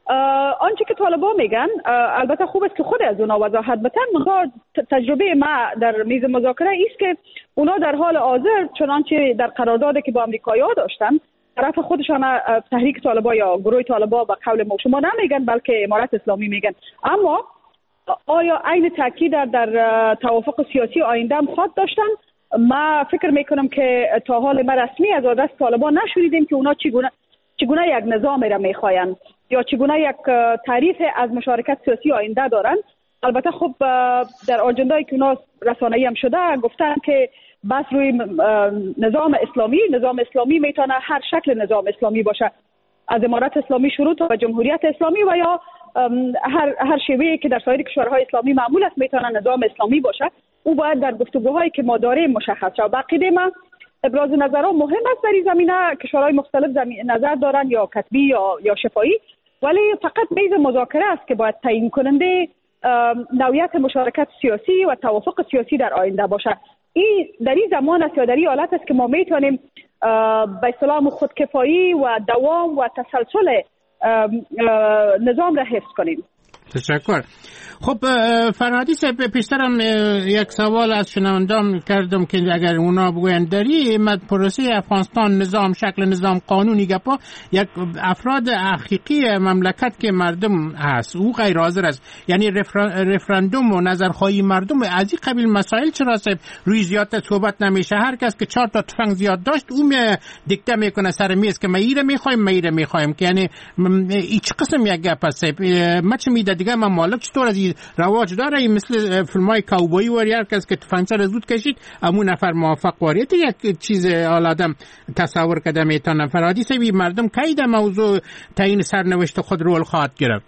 آنچه که طالبان میگن البته خوب است که خود از اونا وضاحت بدن. منتها تجربه ما در میز مذاکره است که اونا در حال حاضر چنانچه در قراردادی که با امریکایی‌ها داشتن طرف خودشان تحریک طالبان یا گروه طالبان به قول ما شما نمیگن بلکه امارت اسلامی میگن. اما آیا عین تاکید در توافق سیاسی آینده هم خواهد داشتن؟ ما فکر میکنم که تا حال ما رسمی از دست طالبان نشنیدیم که اونا چگونه چگونه یک نظام را میخواین یا چگونه یک تعریف از مشارکت سیاسی آینده دارن. البته خب در آجنده‌ای که اونا رسانه‌ای هم شده گفتن که بس روی نظام اسلامی نظام اسلامی میتونه هر شکل نظام اسلامی باشه، از امارت اسلامی شروع تا جمهوریت اسلامی و یا هر هر شیوهی که در سایر کشورهای اسلامی معمول است میتونه نظام اسلامی باشه. او باید در گفتگوهایی که ما داریم مشخص شود. بقیده ما ابراز نظرها مهم است در این زمینه. کشورهای مختلف نظر دارن یا کتبی یا یا شفاهی، ولی فقط میز مذاکره است که باید تعیین کننده نوعیت مشارکت سیاسی و توافق سیاسی در آینده باشه. این در این زمان است یا در این حالت است که ما میتونیم به اصطلاح خودکفایی و دوام و تسلسل نظام را حفظ کنیم. تشکر. خب فرهادی صاحب، پیشترم یک سوال از شنوندام کردم که اگر اونا بگوین داری مد پروسه افغانستان نظام شکل نظام قانونی گپا یک افراد حقیقی مملکت که مردم هست او غیر حاضر است، یعنی رفراندوم و نظرخواهی مردم از این قبیل مسائل چرا صاحب روی زیاد صحبت نمیشه؟ هر کس که چهار تا تفنگ زیاد داشت اون دیکته میکنه سر میز که ما ایره میخوایم ما ایره میخوایم، که یعنی هیچ قسم یک گپ است. ما چه میده دیگه ممالک چطور از رواج داره؟ این مثل فیلمای کاوبویی و هر کس که تفنگچه را زود کشید امون نفر موفق واریت یک چیز آلادم تصور کرده میتونه. فرهادی صاحب مردم کی در موضوع تعیین سرنوشت خود رول خواهد گرفت؟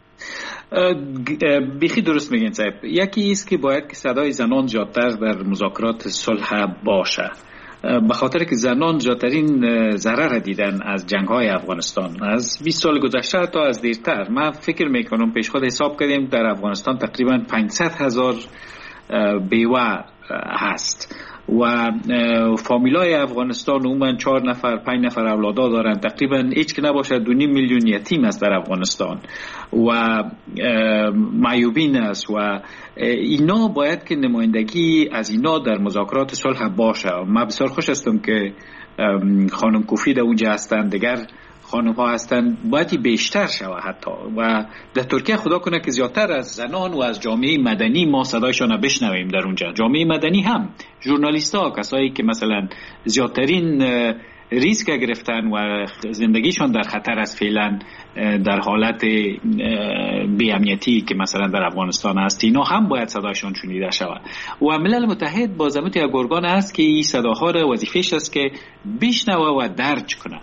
بیخی درست میگین صاحب. یکی است که باید که صدای زنان زیادتر در مذاکرات صلح باشه، به خاطر که زنان زیادترین ضرر دیدن از جنگ‌های افغانستان از بیست سال گذشته تا از دیرتر. من فکر میکنم پیش خود حساب کردیم در افغانستان تقریبا پانصد هزار بیوه هست و فامیلای افغانستان عموما چهار نفر پنج نفر اولادا دارن، تقریبا هیچ که نباشه دو نیم میلیون یتیم است در افغانستان و معیوبین است و اینا باید که نمایندگی از اینا در مذاکرات صلح باشه. من بسیار خوش هستم که خانم کوفی در اونجا هستن، دیگر خانم ها هستن، باید بیشتر شود حتی. و در ترکیه خدا کنه که زیادتر از زنان و از جامعه مدنی ما صدایشان بشنویم در اونجا. جامعه مدنی هم ژورنالیست ها، کسایی که مثلا زیادترین ریسک گرفتن و زندگیشان در خطر است فعلا در حالت بی‌امنیتی که مثلا در افغانستان است، اینا هم باید صدایشان شنیده شود. و ملل متحد با ضمانت یک ارگان است که این صداها را وظیفه‌اش است که بشنوه و درج کنه.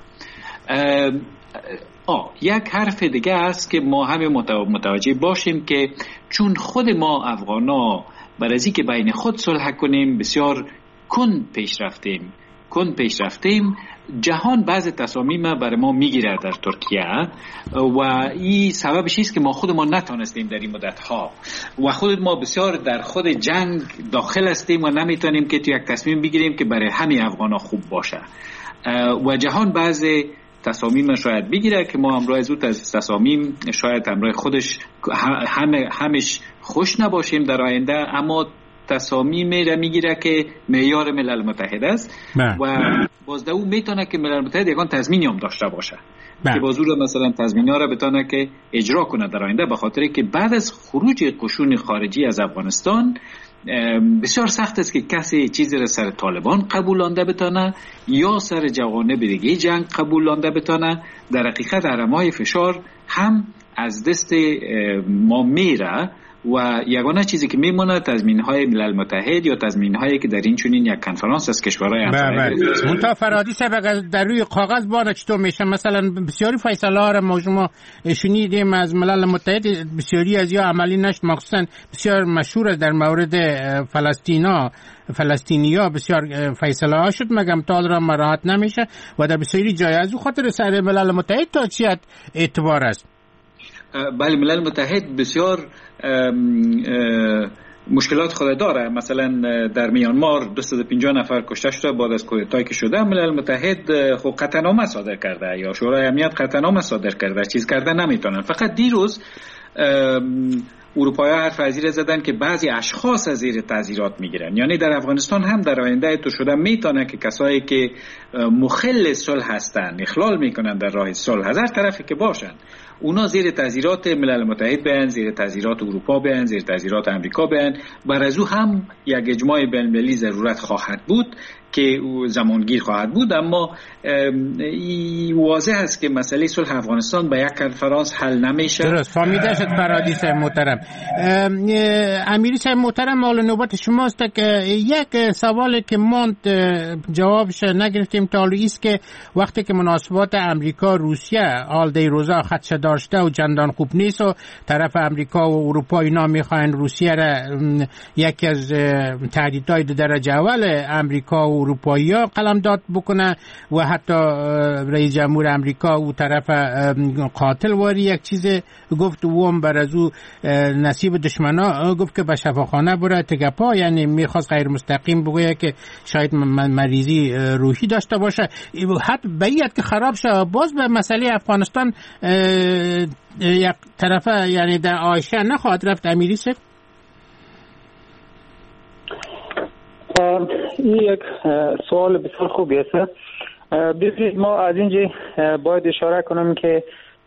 آه یک حرف دیگه است که ما همه متوجه باشیم که چون خود ما افغانا بر از اینکه بین خود صلح کنیم بسیار کند پیش رفتیم کند پیش رفتیم جهان بعض تصامیم برای ما میگیره در ترکیه و این سببش است که ما خود ما نتونستیم در این مدت ها و خود ما بسیار در خود جنگ داخل هستیم و نمیتونیم که تو یک تصمیم بگیریم که برای همه افغانا خوب باشه و جهان بعض تصامیم شاید بگیره که ما امروز زود از تصامیم شاید امروز خودش همه همش خوش نباشیم در آینده، اما تصامیم را میگیره که معیار ملل متحد است با. و باز دو میتونه که ملل متحد یکان تضمینی هم داشته باشه با. که بازور مثلا تضمینی ها را بتونه که اجرا کنه در آینده، به خاطر که بعد از خروج قشون خارجی از افغانستان بسیار سخت است که کسی چیزی را سر طالبان قبولانده بتانه یا سر جوانب دیگه جنگ قبولانده بتانه. در حقیقت حرمای فشار هم از دست ما میره و یگانه چیزی که میمونه تضمین‌های ملل متحد یا تضمین‌هایی که در این چنین یک کنفرانس از کشورهای همسایه. منتها فرهادی صاحب در روی کاغذ باره چطور میشه؟ مثلا بسیاری فیصله‌ها را ما شما شنیدیم از ملل متحد، بسیاری از یا عملی نشد، مخصوصا بسیار مشهور در مورد فلسطینا فلسطینیا بسیار فیصله ها شد، مگم تا را مراحت نمیشه و در بسیاری جای از او خاطر سر ملل متحد تا چیت اعتبار است. بله، ملل متحد بسیار مشکلات خود داره. مثلا در میانمار دویست و پنجاه نفر کشته شده بعد از کودتایی که شده. ملل متحد خب قطعنامه صادر کرده یا شورای امنیت قطعنامه صادر کرده، چیز کرده نمیتونن. فقط دیروز اروپایی ها حرف وزیر زدن که بعضی اشخاص از زیر تعزیرات میگیرن، یعنی در افغانستان هم در آینده تو شده میتونه که کسایی که مخل صلح هستن، اخلال میکنن در راه صلح از هر طرفی که باشن، اونا زیر تعزیرات ملل متحد بیان، زیر تعزیرات اروپا بیان، زیر تعزیرات امریکا بیان. بر از او هم یک اجماع بین المللی ضرورت خواهد بود که زمانگیر خواهد بود، اما واضح است که مسئله صلح افغانستان به یک کنفرانس حل نمیشه. درست فهمیده شد فرادی صاحب محترم. امیری صاحب محترم، حالا نوبت شماست که یک سوالی که ما جوابش نگرفتیم تا حالا است که وقتی که مناسبات امریکا روسیه حال دی روزا خدشه داشته و چندان خوب نیست و طرف امریکا و اروپا اینا میخواین روسیه را یکی از تهدیدهای درجه اول امریکا و اروپایی ها قلمداد بکنه و حتی رئیس جمهور امریکا و طرف قاتل واری یک چیز گفت و هم بر از او نصیب دشمنا گفت که به شفاخانه بره تگپا، یعنی میخواست غیر مستقیم بگویه که شاید مریضی روحی داشته باشه. حتی باید که خراب شه. باز به مسئله افغانستان یک طرفه یعنی در آیشه نخواهد رفت امیری صاحب؟ این یک سوال بسیار خوبی است. ببینید ما از اینجا باید اشاره کنم که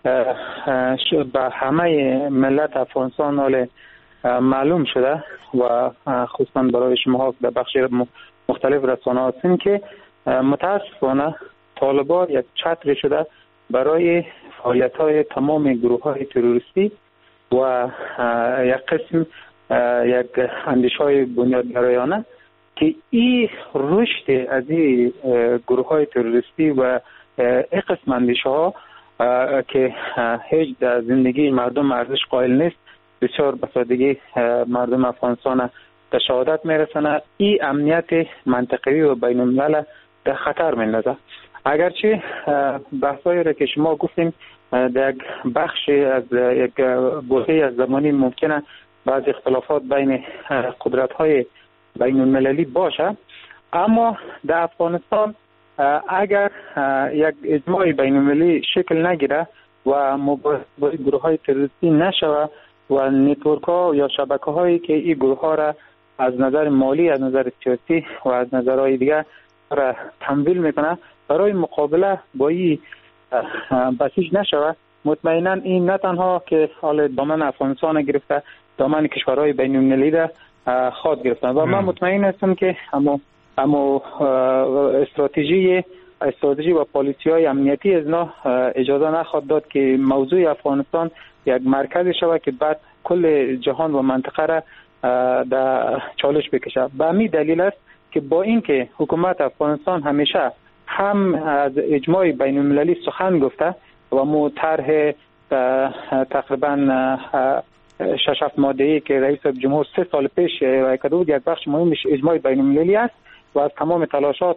به همه ملت افغانستان حال معلوم شده و خصوصا برای شما در بخش مختلف رسانه هستین که متاسفانه طالبان یک چتر شده برای فعالیت های تمام گروه های تروریستی و یک قسم یک اندیش های بنیادگرایانه که این رشد از این گروه های تروریستی و این قسم اندیشه ها که هیچ در زندگی مردم ارزش قائل نیست، بسیار به سادگی مردم افغانستان به شهادت میرسند. این امنیت منطقوی و بین الملل در خطر میندازه. اگرچه بحثایی را که شما گفتیم در یک بخش از یک گوشه از زمانی ممکنه بعض اختلافات بین قدرت های بین المللی باشه، اما در افغانستان اگر یک اجماع بین المللی شکل نگیره و مبارزه با گروه های تروریستی نشوه و نتورک ها یا شبکه هایی که این گروه ها را از نظر مالی، از نظر سیاسی و از نظرهای دیگه را تمویل میکنه برای مقابله با این بسیج نشوه، مطمئنا این نه تنها که حال دامن افغانستان گرفته، دامن کشورهای بین المللی را خواهد گرفتن و من مطمئن هستم که اما اما استراتژی استراتژی و پالیسی های امنیتی از نه اجازه نخواهد داد که موضوع افغانستان یک مرکز شود که بعد کل جهان و منطقه را در چالش بکشه. به همین دلیل است که با اینکه حکومت افغانستان همیشه هم از اجماع بین المللی سخن گفته و مو طرح تقریبا شش هفت ماده‌ای که رئیس جمهور سه سال پیش ارائه کرده بود یک بخش مهمش اجماع بین المللی است و از تمام تلاشات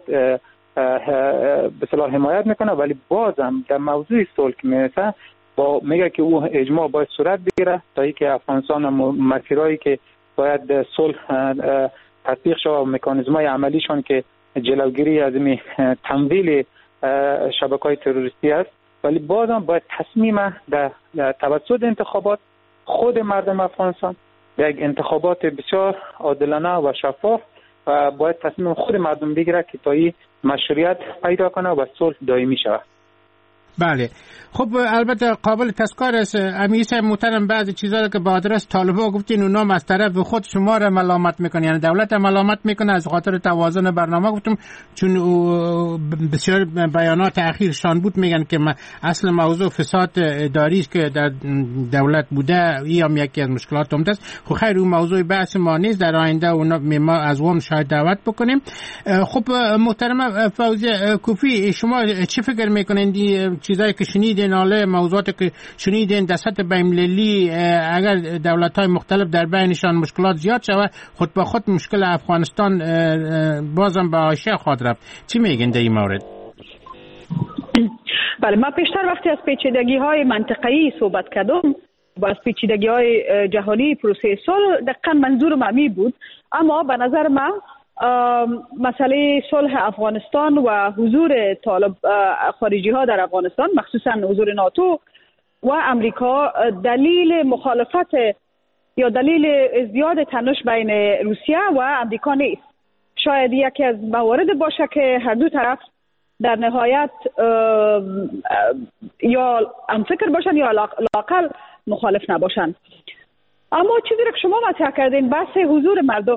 به صلاح حمایت میکنه، ولی بازم در موضوع صلح که میرسه با میگه که او اجماع باید صورت بگیره تا اینکه افغانستان مسیرایی که باید صلح تطبیق شود و مکانیزم‌های عملیشون که جلوگیری از این تمویل شبکه‌های تروریستی است، ولی بازم باید تصمیم در توسط انتخابات خود مردم افغانستان یک انتخابات بسیار عادلانه و شفاف و باید تصمیم خود مردم بگیره که تا این مشروعیت پیدا کنه و صلح دائمی شود. بله خب البته قابل تذکر است امیر صاحب محترم، بعضی چیزا که به آدرس طالبان گفتین اونا از طرف خود شما را ملامت میکنه، یعنی دولت ملامت میکنه از خاطر توازن برنامه. گفتم چون بسیار بیانات اخیرشان بود میگن که اصل موضوع فساد اداری است که در دولت بوده، این هم یکی از مشکلات عمده است. خب خیر اون موضوع بحث ما نیست، در آینده اونا ما از اون شاید دعوت بکنیم. خب محترم فوزیه کوفی، شما چه فکر میکنین چیزایی که شنیدین، حالا موضوعاتی که شنیدین در سطح بین‌المللی، اگر دولت‌های مختلف در بینشان مشکلات زیاد شود خود به خود مشکل افغانستان بازم به حاشیه خواهد رفت، چی میگین در این مورد؟ بله، ما پیشتر وقتی از پیچیدگی‌های منطقه‌ای صحبت کردم و از پیچیدگی‌های جهانی پروسه صلح دقیقاً منظور معنی بود. اما به نظر من مسئله صلح افغانستان و حضور طالب خارجی ها در افغانستان، مخصوصاً حضور ناتو و امریکا، دلیل مخالفت یا دلیل ازدیاد تنش بین روسیه و امریکا نیست. شاید یکی از موارد باشه که هر دو طرف در نهایت یا همفکر باشن یا لااقل مخالف نباشن. اما چیزی را که شما مطرح کردین، بحث حضور مردم،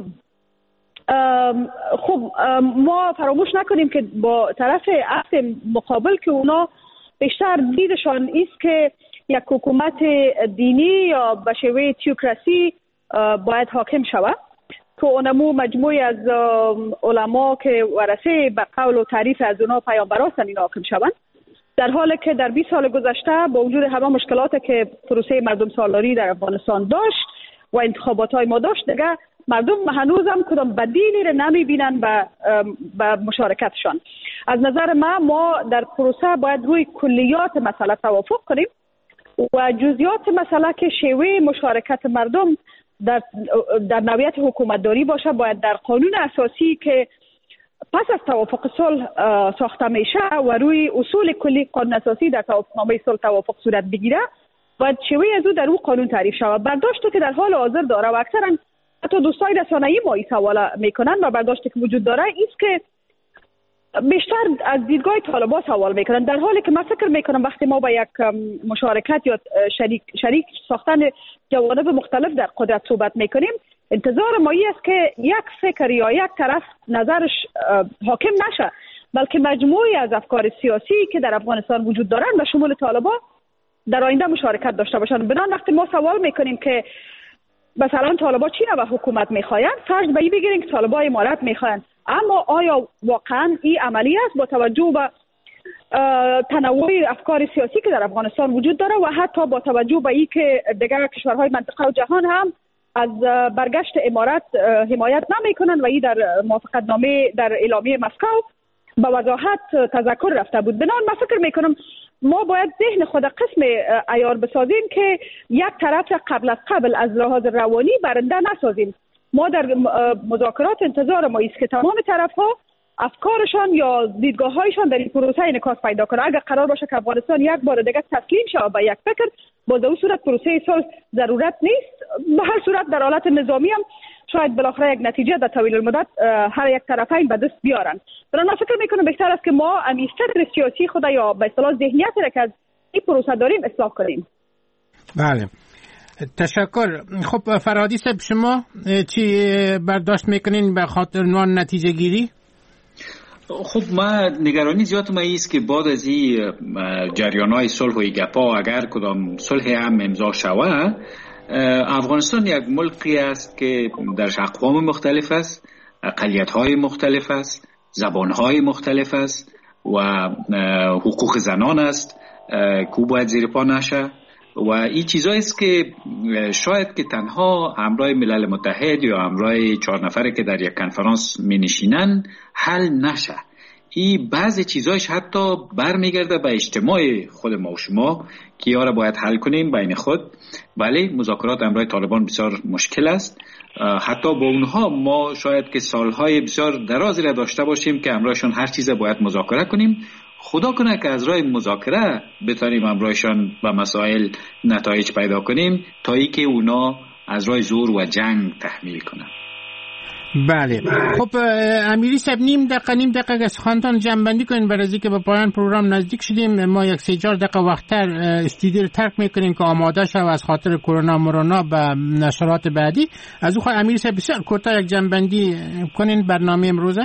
خب ما فراموش نکنیم که با طرف عکس مقابل که اونا بیشتر دیدشان ایست که یک حکومت دینی یا به شیوه تیوکراسی باید حاکم شود که اونمو مجموعی از علما که ورثه به قول و تعریف از اونا پیامبر هستند اینا حاکم شوند، در حالی که در بیست سال گذشته با وجود همه مشکلاتی که پروسه مردم سالاری در افغانستان داشت و انتخابات های ما داشت، دیگه مردم هنوز هم کدام بدیلی را نمیبینن به به مشارکتشان. از نظر ما ما در پروسه باید روی کلیات مسئله توافق کنیم و جزئیات مسئله که شیوه مشارکت مردم در در نوعیت حکومتداری باشه باید در قانون اساسی که پس از توافق صلح ساخته میشه و روی اصول کلی قانون اساسی در توافقنامه صلح توافق صورت بگیره و شیوه از او در او قانون تعریف شود. برداشتی که در حال حاضر داره و اکثرا حتی دوستای رسانه‌ای ما این سوال میکنن و برداشتی که وجود داره است که بیشتر از دیدگاه طالبان سوال میکنن، در حالی که من فکر میکنم وقتی ما با یک مشارکت یا شریک شریک ساختن جوانب مختلف در قدرت صحبت میکنیم، انتظار ما است که یک فکر یا یک طرف نظرش حاکم نشه، بلکه مجموعی از افکار سیاسی که در افغانستان وجود دارن و شمول طالبان در آینده مشارکت داشته باشند. بنابراین وقتی ما سوال میکنیم که مثلا طالبان چی نوع حکومت میخواین، فرض به این بگیریم که طالبان امارت میخواین، اما آیا واقعا این عملی است با توجه به تنوع افکار سیاسی که در افغانستان وجود داره و حتی با توجه به این که دیگر کشورهای منطقه و جهان هم از برگشت امارت حمایت نمیکنن و این در موافقتنامه در اعلامیه مسکو به وضاحت تذکر رفته بود. بنابراین من فکر میکنم ما باید ذهن خود قسم عیار بسازیم که یک طرف قبل از قبل از لحاظ روانی برنده نسازیم. ما در مذاکرات انتظار ما است که تمام طرف‌ها افکارشان یا دیدگاه‌هایشان در این پروسه انعکاس پیدا کنه. اگر قرار باشه که افغانستان یک بار دیگه تسلیم شود به یک فکر، با در صورت پروسه صلح ضرورت نیست. به هر صورت در حالت نظامی هم شاید بالاخره یک نتیجه در طویل المدت هر یک طرفین به دست بیارن. من فکر میکنم بهتر است که ما امی فکر سیاسی خود یا به اصطلاح ذهنیت را که از این پروسه داریم اصلاح کنیم. بله، تشکر. خب فرهادی صاحب، شما چی برداشت میکنین به خاطر عنوان نتیجه گیری؟ خب ما نگرانی زیاد ما است که بعد از این جریان‌های صلح و گپا اگر کدام صلح هم امضا شود، افغانستان یک ملکی است که در اقوام مختلف است، اقلیت‌های مختلف است، زبان‌های مختلف است و حقوق زنان است که باید زیر پا نشه و این چیزایی است که شاید که تنها همراه ملل متحد یا همراه چهار نفره که در یک کنفرانس می نشینن حل نشه. این بعضی چیزایش حتی برمیگرده به اجتماع خود ما و شما که یا را باید حل کنیم بین خود. بله، مذاکرات همراه طالبان بسیار مشکل است، حتی با اونها ما شاید که سالهای بسیار درازی را داشته باشیم که همراهشون هر چیز باید مذاکره کنیم. خدا کنه که از راه مذاکره بتونیم همراهشان به مسائل نتایج پیدا کنیم تا ای که اونا از راه زور و جنگ تحمیل کنن. بله. خب امیری صاحب، نیم دقیقه نیم دقیقه از خواندن جنبندی کنین برای اینکه به پایان پروگرام نزدیک شدیم. ما یک سه چهار دقیقه وقتتر استودیو رو ترک میکنیم که آماده شو از خاطر کرونا مرونا به نشرات بعدی. از او خواهی امیری صاحب بسیار کوتاه یک جنبندی کنین برنامه امروزه.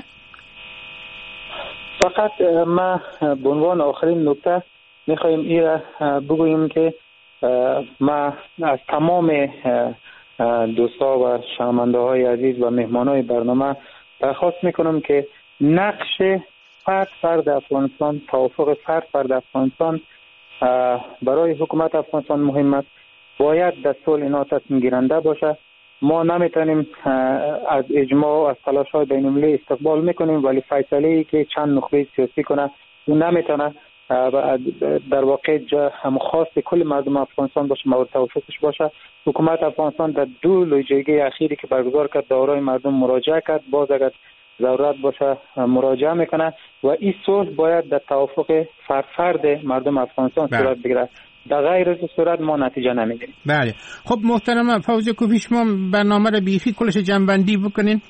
فقط ما به عنوان آخرین نکته میخوایم این را بگوییم که ما از تمام دوستا و شنونده های عزیز و مهمان های برنامه درخواست میکنم که نقش فرد فرد افغانستان، توافق فرد فرد افغانستان برای حکومت افغانستان مهم است. باید در صلح اینا تصمیم گیرنده باشه. ما نمیتونیم از اجماع از تلاش های بین المللی استقبال میکنیم، ولی فیصله ای که چند نخبه سیاسی کنه اون نمیتونه در واقع هم خواست کل مردم افغانستان باشه، مورد توافقش باشه. حکومت افغانستان در دو لجنه اخیری که برگزار کرد دارای مردم مراجعه کرد، باز اگر ضرورت باشه مراجعه میکنه و این صلح باید در توافق فرد مردم افغانستان صورت بگیره. در غیر از صورت ما نتیجه نمیگیریم. بله. خب محترم فوزی کوفی، شما برنامه رو بیخی کلش جنبندی بکنین.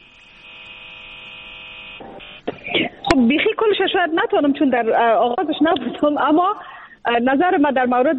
خب بیخی کلش شاید نتونم چون در آغازش نبودم، اما نظر من در مورد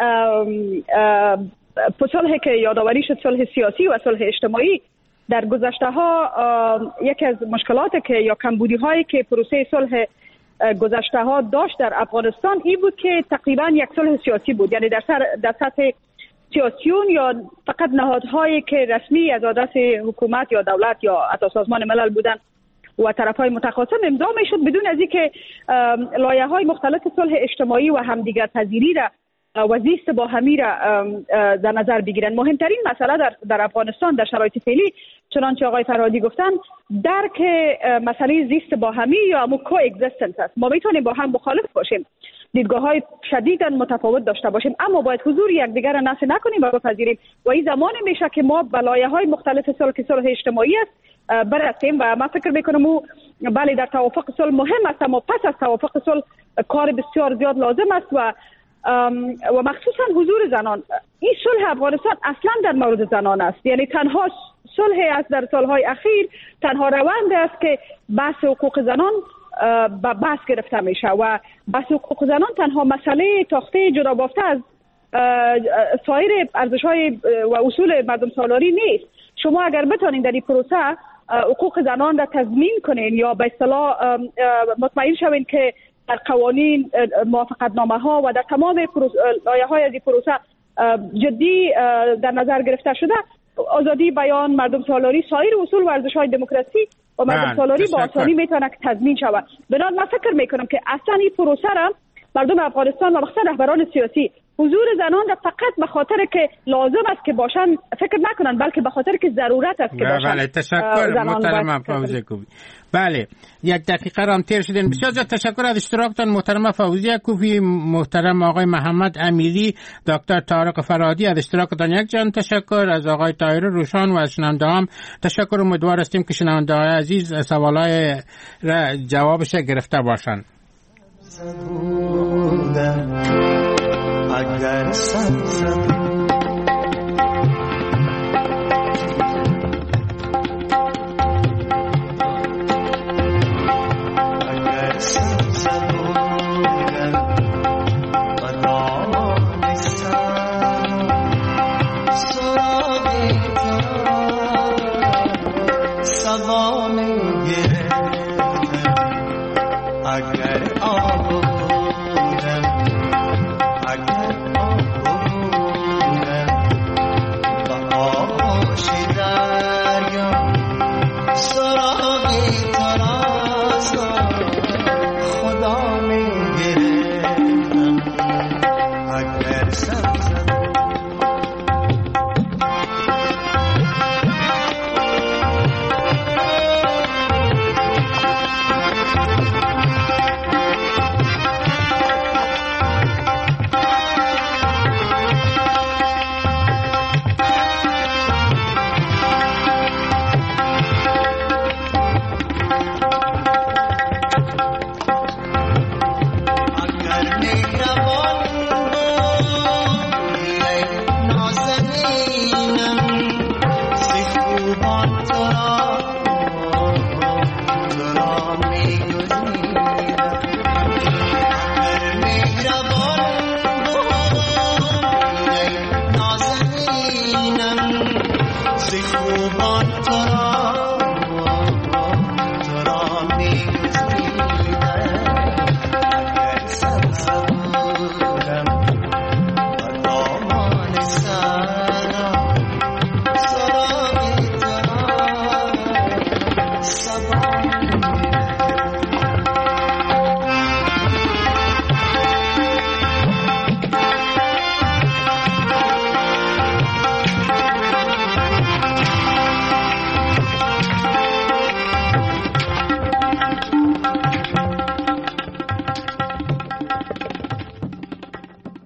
صلحی که یادآوری شد، صلح سیاسی و صلح اجتماعی، در گذشته ها یکی از مشکلاتی که یا کمبودی هایی که پروسه صلح گذشته ها داشت در افغانستان این بود که تقریبا یک صلح سیاسی بود، یعنی در سر در سطح سیاسیون یا فقط نهادهایی که رسمی از آدرس حکومت یا دولت یا حتی سازمان ملل بودن و طرفهای متخاصم امضا میشد بدون از اینکه لایه‌های مختلف صلح اجتماعی و همدیگر پذیری را و زیست با همی را در نظر بگیرن. مهمترین مسئله در, در افغانستان در شرایط فعلی چنانچه آقای فرهادی گفتن درک مسئله زیست با همی یا همون کو اگزیستنس است. ما میتونیم با هم مخالف باشیم، دیدگاه های شدیداً متفاوت داشته باشیم، اما باید حضور یکدیگر را نفی نکنیم و بپذیریم و این زمانی میشه که ما به لایه‌های مختلف صلح که صلح اجتماعی است برسیم. و من فکر میکنم او بله در توافق صلح مهم است، اما پس از توافق صلح کار بسیار زیاد لازم است و و مخصوصا حضور زنان. این صلح افغانستان اصلا در مورد زنان است، یعنی تنها صلح است در سالهای اخیر، تنها روند است که بحث حقوق زنان به بحث گرفته میشه و بحث حقوق زنان تنها مسئله تاخته جدا بافته از سایر ارزش‌های و اصول مردم سالاری نیست. شما اگر بتونید در این پروسه حقوق زنان را تضمین کنین یا به اصطلاح مطمئن شوین که در قوانین، موافقتنامه ها و در تمام لایه های از این پروسه جدی در نظر گرفته شده، آزادی بیان، مردم سالاری، سایر اصول و ارزش های دموکراسی و مردم سالاری با آسانی میتونه تضمین شود. بنابراین من فکر میکنم که اصلا این پروسه را مردم افغانستان و مخصوصا رهبران سیاسی حضور زنان را فقط به خاطر که لازم است که باشن فکر نکنن، بلکه به خاطر که ضرورت است که باشن. بله تشکر محترم فوزیه کوفی. بله یک دقیقه را هم تیر شدین. بسیار زیاد تشکر از اشتراکتان محترم فوزیه کوفی، محترم آقای محمد امیری، دکتر طارق فرهادی از اشتراکتان یک جان تشکر، از آقای طاهر روشان و از شنونده هم تشکر. امیدوار هستیم که شنونده های عزیز سوالای را جوابش گرفته باشند. اگر سبز